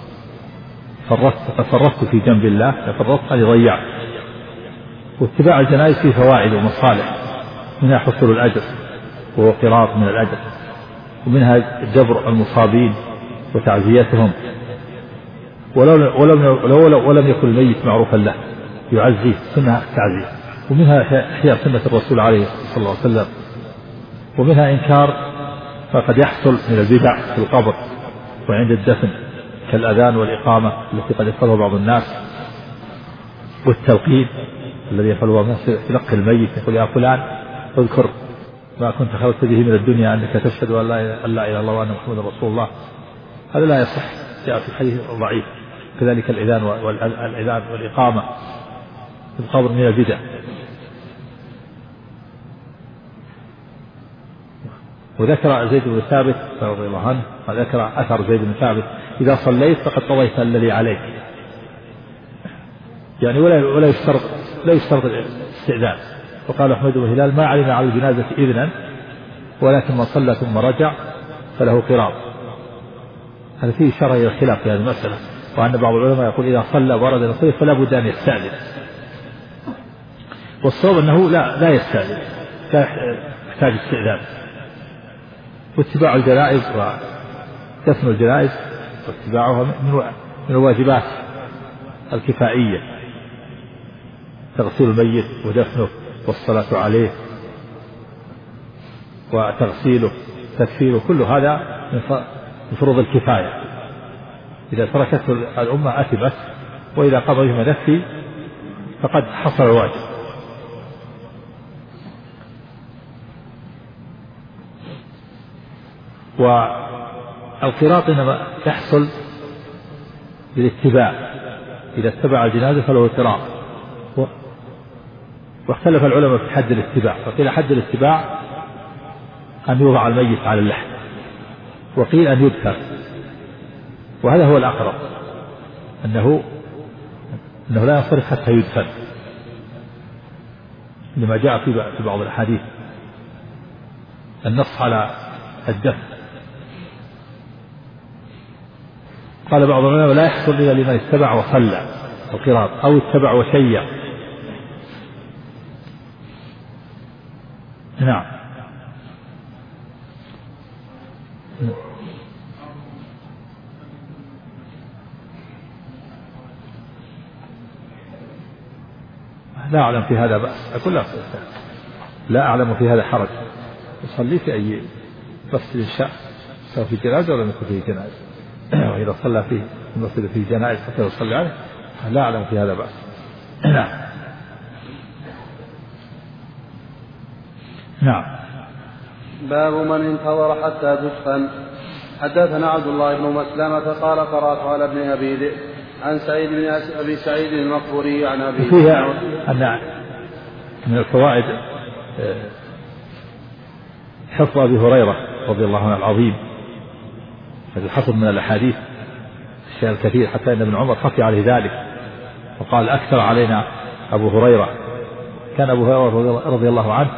فرطت فرطت في جنب الله، فرطت أن ضيعت. واتباع الجنائز فيه فوائد ومصالح، منها حصول الأجر وهو قراط من الأجر، ومنها جبر المصابين وتعزيتهم، ولو ولم ولو ولم يكن الميت معروفا له يعزيه سنة التعزية. ومنها إحياء سنة الرسول عليه صلى الله عليه وسلم. ومنها إنكار ما قد يحصل من البدع في القبر وعند الدفن كالأذان والإقامة التي قد يفعلها بعض الناس، والتلقين الذي يفعله بعض الناس في نقل الميت، يقول: يا فلان اذكر ما كنت خلقت به من الدنيا أنك تشهد أن لا إله إلا الله وأن محمدا رسول الله. هذا لا يصح، جاء في الحديث ضعيف. كذلك الإذان والإذان والإقامة في القبر من البدع. وذكر زيد بن ثابت رضي الله عنه وذكر أثر زيد بن ثابت إذا صليت فقد قضيت الذي عليك، يعني ولا ولا يشترط لا يشترط الاستئذان. وقال أحمد بن هلال ما علم على الجنازة إذنا ولكن من صلى ثم رجع فله قراط. هذا فيه إشارة إلى الخلاف في هذه المسألة، وأن بعض العلماء يقول إذا صلى ورد نصيب فلا بد أن يستأذن، والصواب أنه لا لا يستأذن، لا يحتاج استئذان. واتباع الجنائز ودفن الجنائز واتباعها من الواجبات الكفائية، تغسيل الميت ودفنه والصلاة عليه وتغسيله تكفيره، كل هذا من فروض الكفاية. إذا تركته الأمة أثبت، وإذا قضى بما يكفي فقد حصل الواجب. والقراط إنما يحصل بالاتباع، إذا اتبع الجنازة فله قراط. واختلف العلماء في حد الاتباع، فقيل حد الاتباع أن يوضع الميت على اللحم، وقيل أن يدفن، وهذا هو الأقرب، أنه أنه لا ينصرف حتى يدفن، لما جاء في بعض الأحاديث النص على الدفن. قال بعض العلماء لا يحصل إلا لمن اتبع وصلى القراط أو اتبع وشيع. نعم. لا أعلم في هذا بأس، أقول لا لا أعلم في هذا حرج، يصلي في أي مسجد شاء، سواء في جنازة ولا يكون فيه جنازة، وإذا صلى في المسجد فيه جنائز حتى يصلي عليه، لا أعلم في هذا بأس. نعم. نعم. باب من انتظر حتى تدفن. حدثنا عبد الله بن مسلمة قال قرأت على ابن أبي ذئب عن سعيد بن أبي سعيد المقبوري عن أبي. فيها أن من الفوائد حفظ أبي هريرة رضي الله عنه العظيم، هذا حفظ من الأحاديث الشيء الكثير، حتى أن ابن عمر خفي عليه ذلك وقال أكثر علينا أبو هريرة. كان أبو هريرة رضي الله عنه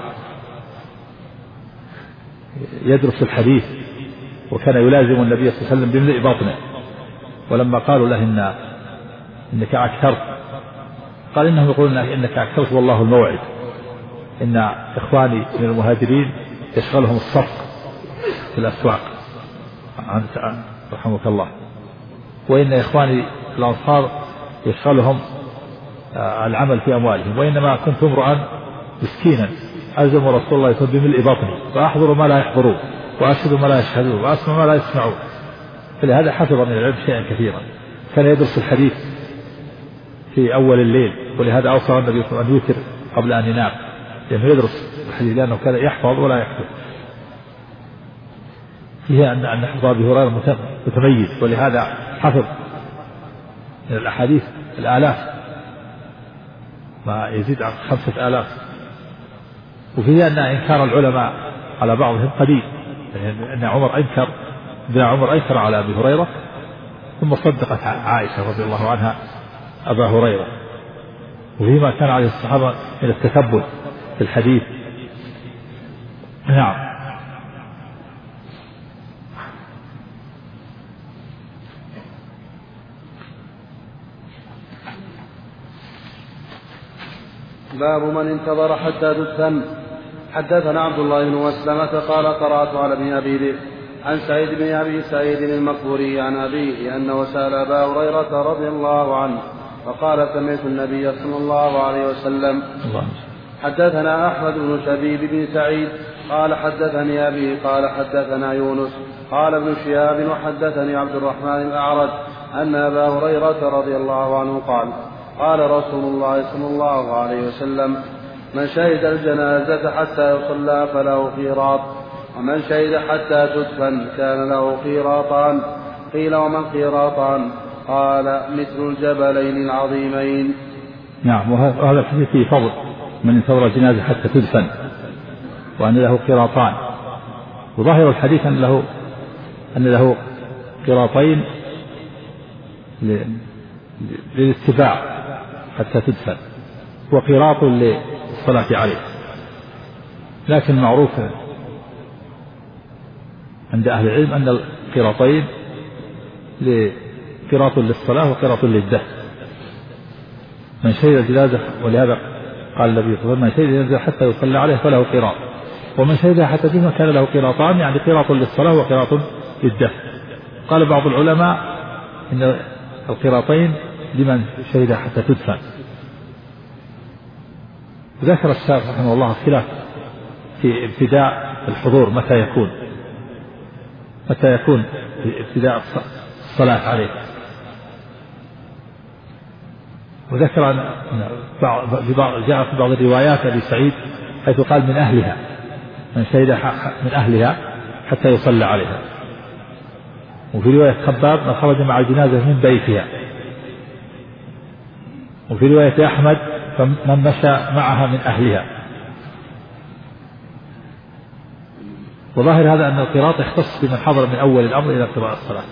يدرس الحديث، وكان يلازم النبي صلى الله عليه وسلم بملء بطنه، ولما قالوا له إن إنك أكثرت قال إنهم يقولون إنك أكثرت والله الموعد، إن إخواني من المهاجرين يشغلهم الصفق في الأسواق رحمك الله، وإن إخواني الأنصار يشغلهم العمل في أموالهم، وإنما كنت امرأ مسكينا ألزم رسول الله يكون بملء بطني، فأحضر ما لا يحضرون وأشهد ما لا يشهدون وأسمع ما لا يسمعون. فلهذا حفظ من العلم شيئا كثيرا. كان يدرس الحديث في أول الليل، ولهذا أوصى النبي صلى الله عليه وسلم أن يوتر قبل أن ينام، لأنه يدرس الحديث لأنه كان يحفظ ولا يكتب. فيها أن أن حفظ أبي هريرة متميز، ولهذا حفظ من الأحاديث الآلاف، ما يزيد عن خمسة آلاف. وفيها أن إنكار العلماء على بعضهم قديم، يعني أن عمر أنكر ابن عمر أنكر على أبي هريرة، ثم صدقت عائشة رضي الله عنها أبا هريرة. وفيما كان عليه الصحابة من التثبت في الحديث. نعم. باب من انتظر حتى تدفن. حدثنا عبد الله بن مسلمة قال قرأت على ابن أبي ذئب عن سعيد بن أبي سعيد المقبوري عن أبيه أنه سأل أبا هريرة رضي الله عنه فقال سمعت النبي صلى الله عليه وسلم. حدثنا أحمد بن شبيب بن سعيد قال حدثني أبي قال حدثنا يونس قال ابن شهاب وحدثني عبد الرحمن الأعرج أن أبا هريرة رضي الله عنه قال قال رسول الله صلى الله عليه وسلم من شهد الجنازة حتى يصلى فله قيراط، ومن شهد حتى تدفن كان له قيراطان. قيل ومن قيراطان؟ قال مثل الجبلين العظيمين. نعم. وهذا الحديث فيه فضل من انتظر الجنازة حتى تدفن، وأن له قيراطان، وظاهر الحديث أن له أن له قراطين للاتباع حتى تدفن، وقراط للصلاة عليه. لكن معروف عند أهل العلم أن القراطين قراط للصلاة وقراط للدفن. من شهد الجنازة، ولهذا قال النبي صلى الله عليه وسلم: من شهد الجنازة حتى يصلى عليه فله قراط، ومن شهدها حتى تدفن كان له قراطان، يعني قراط للصلاة وقراط للدفن. قال بعض العلماء إن القراطين لمن شهدها حتى تدفن. ذكر الشافعي رحمه الله خلاف في ابتداء الحضور متى يكون متى يكون في ابتداء الصلاة عليه. وذكر أن في بعض جاء في بعض الروايات أبي سعيد حيث قال من أهلها، من شهد من أهلها حتى يصلى عليها. وفي رواية خباب: من خرج مع الجنازة من بيتها. وفي رواية أحمد: من مشى معها من أهلها. وظاهر هذا أن القراط يختص بمن حضر من أول الأمر إلى انقضاء الصلاة.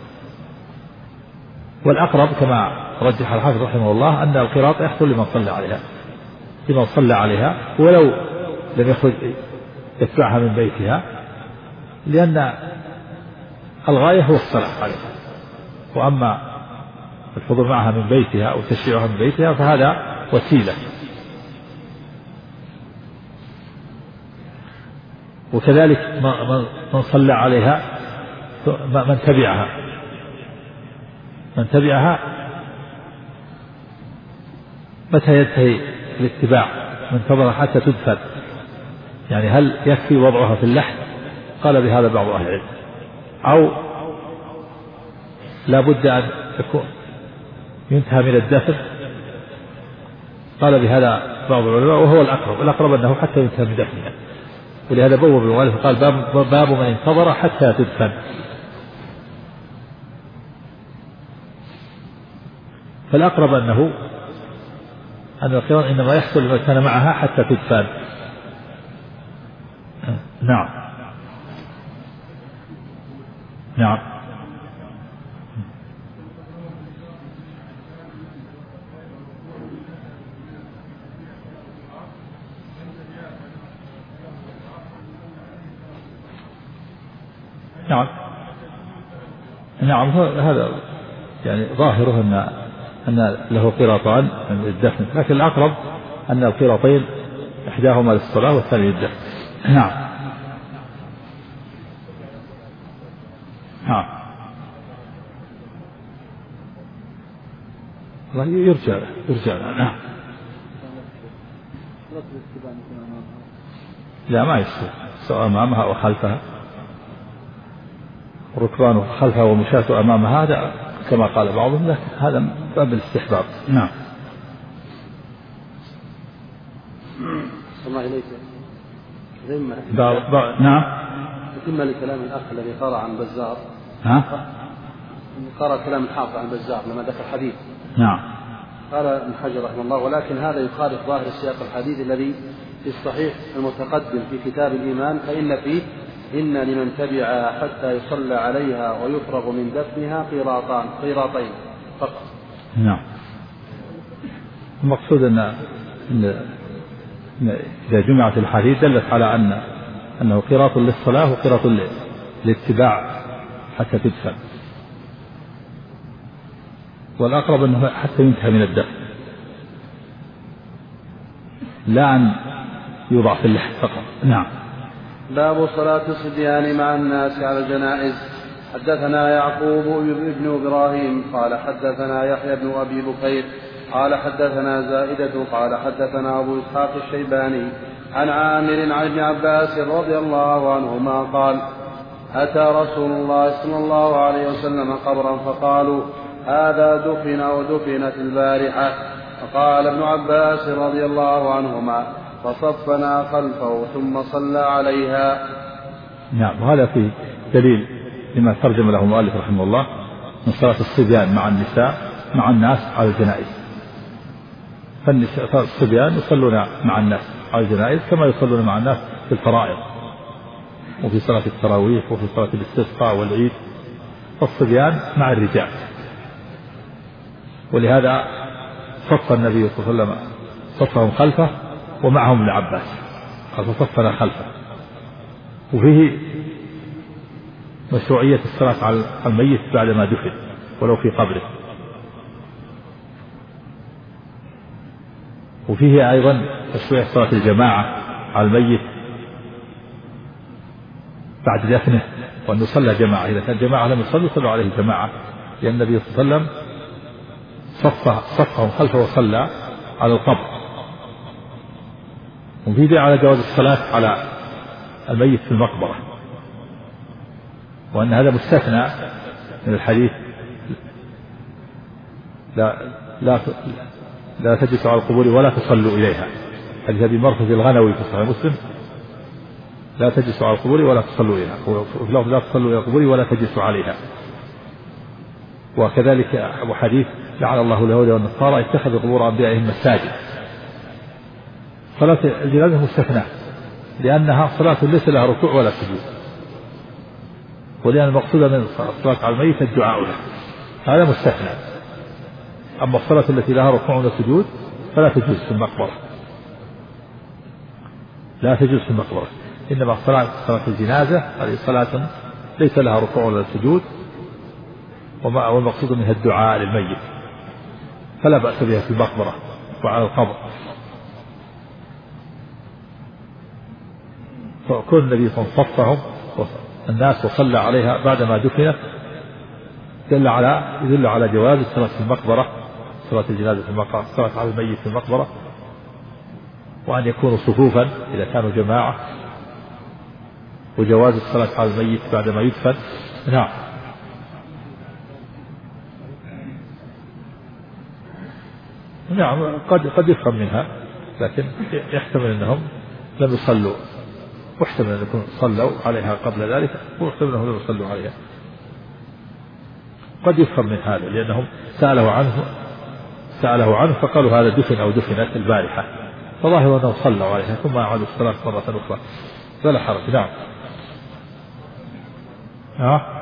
والأقرب كما رجح الحافظ رحمه الله أن القراط يحصل لمن صلى عليها لمن صلى عليها ولو لم يخرج يتبعها من بيتها، لأن الغاية هو الصلاة عليها. وأما الحضور معها من بيتها أو تشييعها من بيتها فهذا وسيلة. وكذلك من صلى عليها من تبعها من تبعها متى ينتهي الاتباع؟ من انتظر حتى تدفن، يعني هل يكفي وضعها في اللحد؟ قال بهذا بعض أهل العلم، أو لا بد أن يكون ينتهى من الدفن؟ قال بهذا بعض العلماء، وهو الأقرب الأقرب أنه حتى ينتهى من دفنها. ولهذا بوب المؤلف قال: باب, باب من انتظر حتى تدفن. فالأقرب أنه أن القران إنما يحصل لمن كان معها حتى تدفن. نعم نعم نعم نعم هذا يعني ظاهره أن أن له قراطان للدفن، لكن الأقرب أن القراطين إحداهما للصلاة والثاني للدفن. نعم نعم الله يرجع يرجع نعم. لا ما يصير، سواء أمامها أو خلفها، ركبان خلفها ومشاة أمامها، هذا كما قال بعضهم، لكن هذا باب الاستحباب. نعم. الله إليك ذمة نعم. ذمة لكلام الأخ الذي قرأ عن بزار، ها؟ قرأ كلام الحافظ عن بزار لما ذكر حديث. نعم. قال ابن حجر رحمه الله: ولكن هذا يخالف ظاهر السياق الحديث الذي في الصحيح المتقدم في كتاب الإيمان، فإن فيه: إن لمن تبع حتى يصلى عليها ويفرغ من دفنها قيراطان قيراطين فقط. نعم. المقصود أن إذا جمعت الحديث دلت على أن أنه قراط للصلاة وقراط للاتباع حتى تدفن، والأقرب أنه حتى ينتهى من الدفن، لا أن يوضع في اللحد فقط. نعم. باب صلاة الصبيان مع الناس على الجنائز. حدثنا يعقوب بن إبراهيم قال حدثنا يحيى بن أبي بكير قال حدثنا زائدة قال حدثنا أبو إسحاق الشيباني عن عامر عن ابن عباس رضي الله عنهما قال: أتى رسول الله صلى الله عليه وسلم قبرا فقالوا: هذا دفن ودفنت البارحة. فقال ابن عباس رضي الله عنهما: فصفنا خلفه ثم صلى عليها. نعم. وهذا في دليل لما ترجم له المؤلف رحمه الله من صلاة الصبيان مع النساء مع الناس على الجنائز. فالنساء الصبيان يصلون مع الناس على الجنائز كما يصلون مع الناس في الفرائض. وفي صلاة التراويح وفي صلاة الاستسقاء والعيد، فالصبيان مع الرجال. ولهذا صف النبي صلى الله عليه وسلم صفهم خلفه ومعهم العباس، قال فصفنا خلفه. وفيه مشروعية الصلاة على الميت بعدما دفن ولو في قبره. وفيه أيضا مشروعية صلاة الجماعة على الميت بعد دفنه، وأن يصلى جماعة، إذا كان جماعة لم يصلوا صلوا عليه جماعة، لأن النبي صلى الله عليه وسلم صفه صفهم خلفه وصلى على القبر. وفيه على جواز الصلاة على الميت في المقبرة، وأن هذا مستثنى من الحديث لا لا لا تجلسوا على القبور ولا تصلوا إليها، حديث أبي مرثد الغنوي في صحيح مسلم، لا تجلسوا على القبور ولا تصلوا إليها، وفي لفظ لا تصلوا إلى القبور ولا تجلسوا عليها. وكذلك أبو حديث لعن الله اليهود والنصارى اتخذوا قبور أنبيائهم مساجد. صلاة الجنازة مستثناة لأنها صلاة ليس لها ركوع ولا سجود، ولأن المقصود من الصلاة على الميت الدعاء له، هذا مستثنى. أما الصلاة التي لها ركوع وسجود فلا تجوز في المقبرة، لا تجوز في المقبرة. إنما صلاة صلاة الجنازة هذه صلاة ليس لها ركوع ولا سجود، والمقصود منها الدعاء للميت، فلا بأس بها في المقبرة وعلى القبر. فكل النبي صلى الله عليه وسلم صفهم الناس وصلى عليها بعدما دفنت دل على يدل على جواز الصلاة في المقبرة، صلاة الجنازة في المقبرة، الصلاة على الميت في المقبرة، وأن يكونوا صفوفا إذا كانوا جماعة، وجواز الصلاة على الميت بعدما يدفن. نعم. نعم قد قد يفهم منها، لكن يحتمل أنهم لم يصلوا، واحتمل أن يكونوا صلوا عليها قبل ذلك، واحتمل أنهم لم يصلوا عليها. قد يفهم من هذا لأنهم سأله عنه سأله عنه فقالوا هذا دفن أو دفنت البارحة، فظاهر أنهم صلوا عليها ثم أعادوا الصلاة مرة أخرى، فلا حرج. نعم. ها؟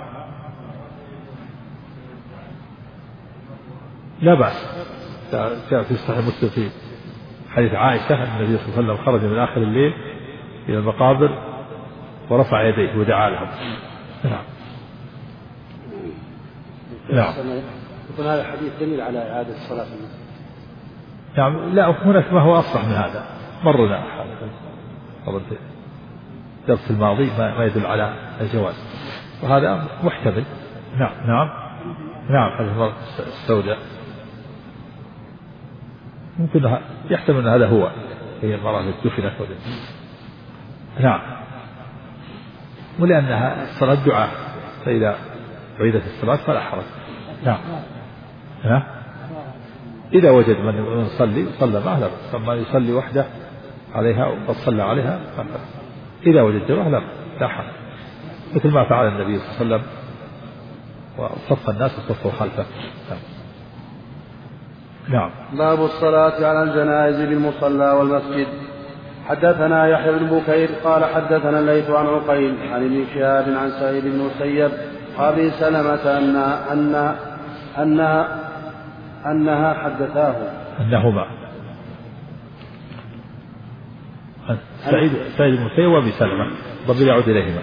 لا بأس. جاء في صحيح مسلم في حديث عائشة أن النبي صلى الله عليه وسلم خرج من آخر الليل إلى المقابر ورفع يديه ودعا لهم. نعم. نعم. يكون هذا الحديث دليل على إعادة الصلاة. نعم. لا هناك ما هو أصح من هذا، مرنا قبل في الدرس الماضي ما يدل على الجواز، وهذا محتمل. نعم. نعم. نعم. حديث المرأة السوداء ممكن يحتمل أن هذا هو، هي المرأة التي دفنت. نعم. ولأنها الصلاة دعاء، فإذا عيدت الصلاة فلا حرج. نعم. ها؟ إذا وجد من يصلي صلى معه لا بأس، أما يصلي وحده عليها وقد صلى عليها إذا وجد جماعة لا لا حرج، مثل ما فعل النبي صلى الله عليه وسلم وصف الناس وصفوا خلفه. نعم. باب الصلاة على الجنائز بالمصلى والمسجد. حدثنا يحيى بن بكير قال حدثنا الليث عن عقيل عن ابن شهاب عن سعيد بن المسيب أبي سلمة أن أن أنها أنها حدثاه أنهما سعيد سعيد بن المسيب وأبي سلمة ضمير يعود إليهما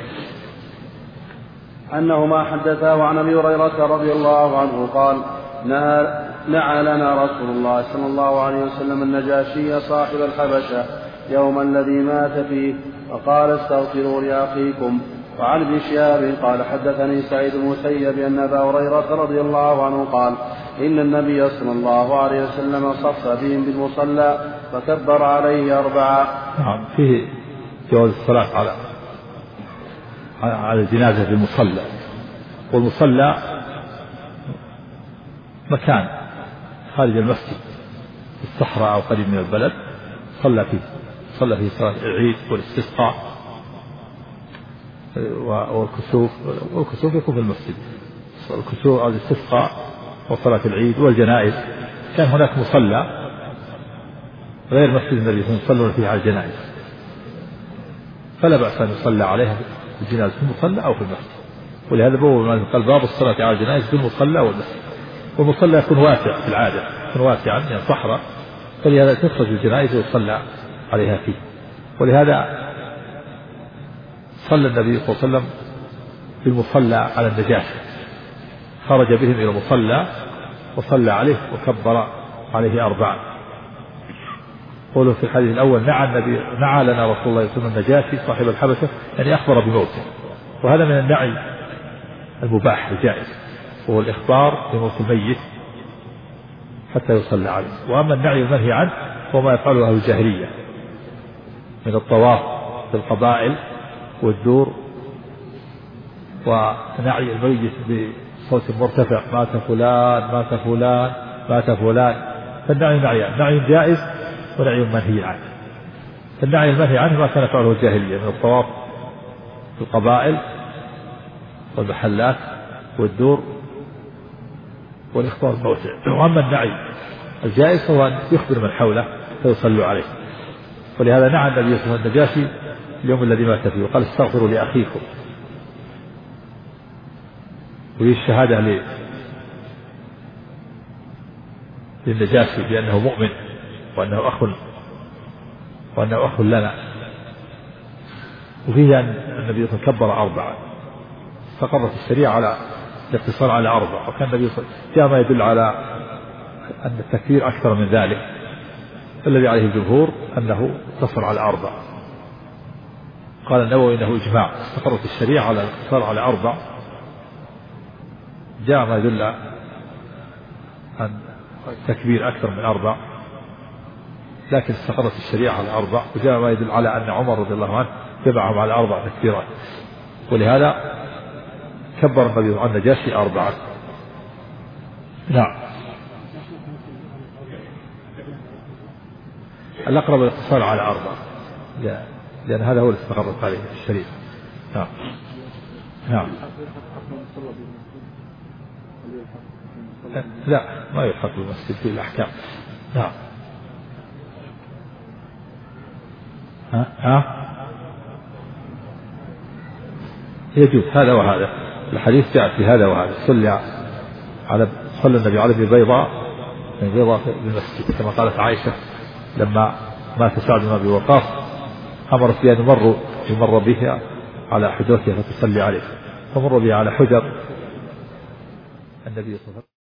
أنهما حدثاه عن أبي هريرة رضي الله عنه قال نعى لنا رسول الله صلى الله عليه وسلم النجاشي صاحب الحبشة يوم الذي مات فيه، فقال استغفروا لأخيكم. وعن ابن شهاب قال حدثني سعيد بن المسيب أن أبا هريرة رضي الله عنه قال إن النبي صلى الله عليه وسلم صف بهم بالمصلى فكبر عليه أربعة. نعم. فيه جواز الصلاة على على الجنازة في المصلى، والمصلى مكان خارج المسجد في الصحراء أو قريب من البلد صلى فيه صلى فيه صلاة العيد والاستسقاء والكسوف، والكسوف يكون في المسجد، الكسوف أو الاستسقاء وصلاة العيد والجنائز. كان هناك مصلى غير مسجد النبي صلى الله عليه وسلم يصلون فيه على الجنائز، فلا بأس أن يصلى عليها الجنازة في المصلى أو في المسجد. ولهذا قال باب الصلاة على الجنائز في المصلى والمسجد. والمصلى يكون واسع في العادة، يكون واسعا يعني صحراء، فلهذا تخرج الجنائز ويصلى عليها فيه. ولهذا صلى النبي صلى الله عليه وسلم في المصلى على النجاشي، خرج بهم إلى المصلى وصلى عليه وكبر عليه أربعا. قوله في الحديث الأول نعى النبي نعى لنا رسول الله صلى الله عليه وسلم النجاشي صاحب الحبشة، يعني أخبر بموته، وهذا من النعي المباح الجائز، وهو الإخبار بموت الميت حتى يصلى عليه. وأما النعي المنهي عنه هو ما يفعله أهل الجاهلية من الطواف بالقبائل والدور ونعي الميت بصوت مرتفع مات فلان مات فلان مات فلان. فالنعي نعيان، نعي جائز ونعي منهي عنه. فالنعي المنهي عنه ما كان يفعله الجاهلية من الطواف بالقبائل والمحلات والدور والإخبار الموتى. وأما النعي الجائز هو أن يخبر من حوله فيصلوا عليه. ولهذا نعى النبي صلى الله عليه وسلم النجاشي اليوم الذي مات فيه وقال استغفروا لأخيكم، وهي الشهادة للنجاشي بأنه مؤمن وأنه أخ وأنه أخ لنا. وفيه أن النبي صلى الله عليه وسلم كبر أربعة، فقرت الشريعة على الاقتصار على أربعة، وكان النبي صلى الله عليه وسلم جاء ما يدل على أن التكبير أكثر من ذلك، الذي عليه الجمهور أنه اقتصر على أربعة. قال النووي إنه إجماع، استقرت الشريعة على الاقتصار على أربع، جاء ما يدل أن التكبير أكثر من أربع، لكن استقرت الشريعة على أربع، وجاء ما يدل على أن عمر رضي الله عنه جمعهم على أربع تكبيرات، ولهذا كبر النبي عن النجاشي أربعة. نعم. الأقرب الاقتصار على أربعة لأن هذا هو اللي استقرت عليه الشريعة. نعم. نعم. لا ما يلحق بالمسجد في الأحكام. نعم. ها ها يجوز هذا وهذا، الحديث جاء في هذا وهذا. صلى على صلى النبي على ابن بيضاء من بيضاء بالمسجد كما قالت عائشة لما مات سعد بن أبي وقاص أمرت بأن يمر يمر بها على حجرتها فتصلي عليه، فمر بها على حجر النبي صلى الله عليه وسلم.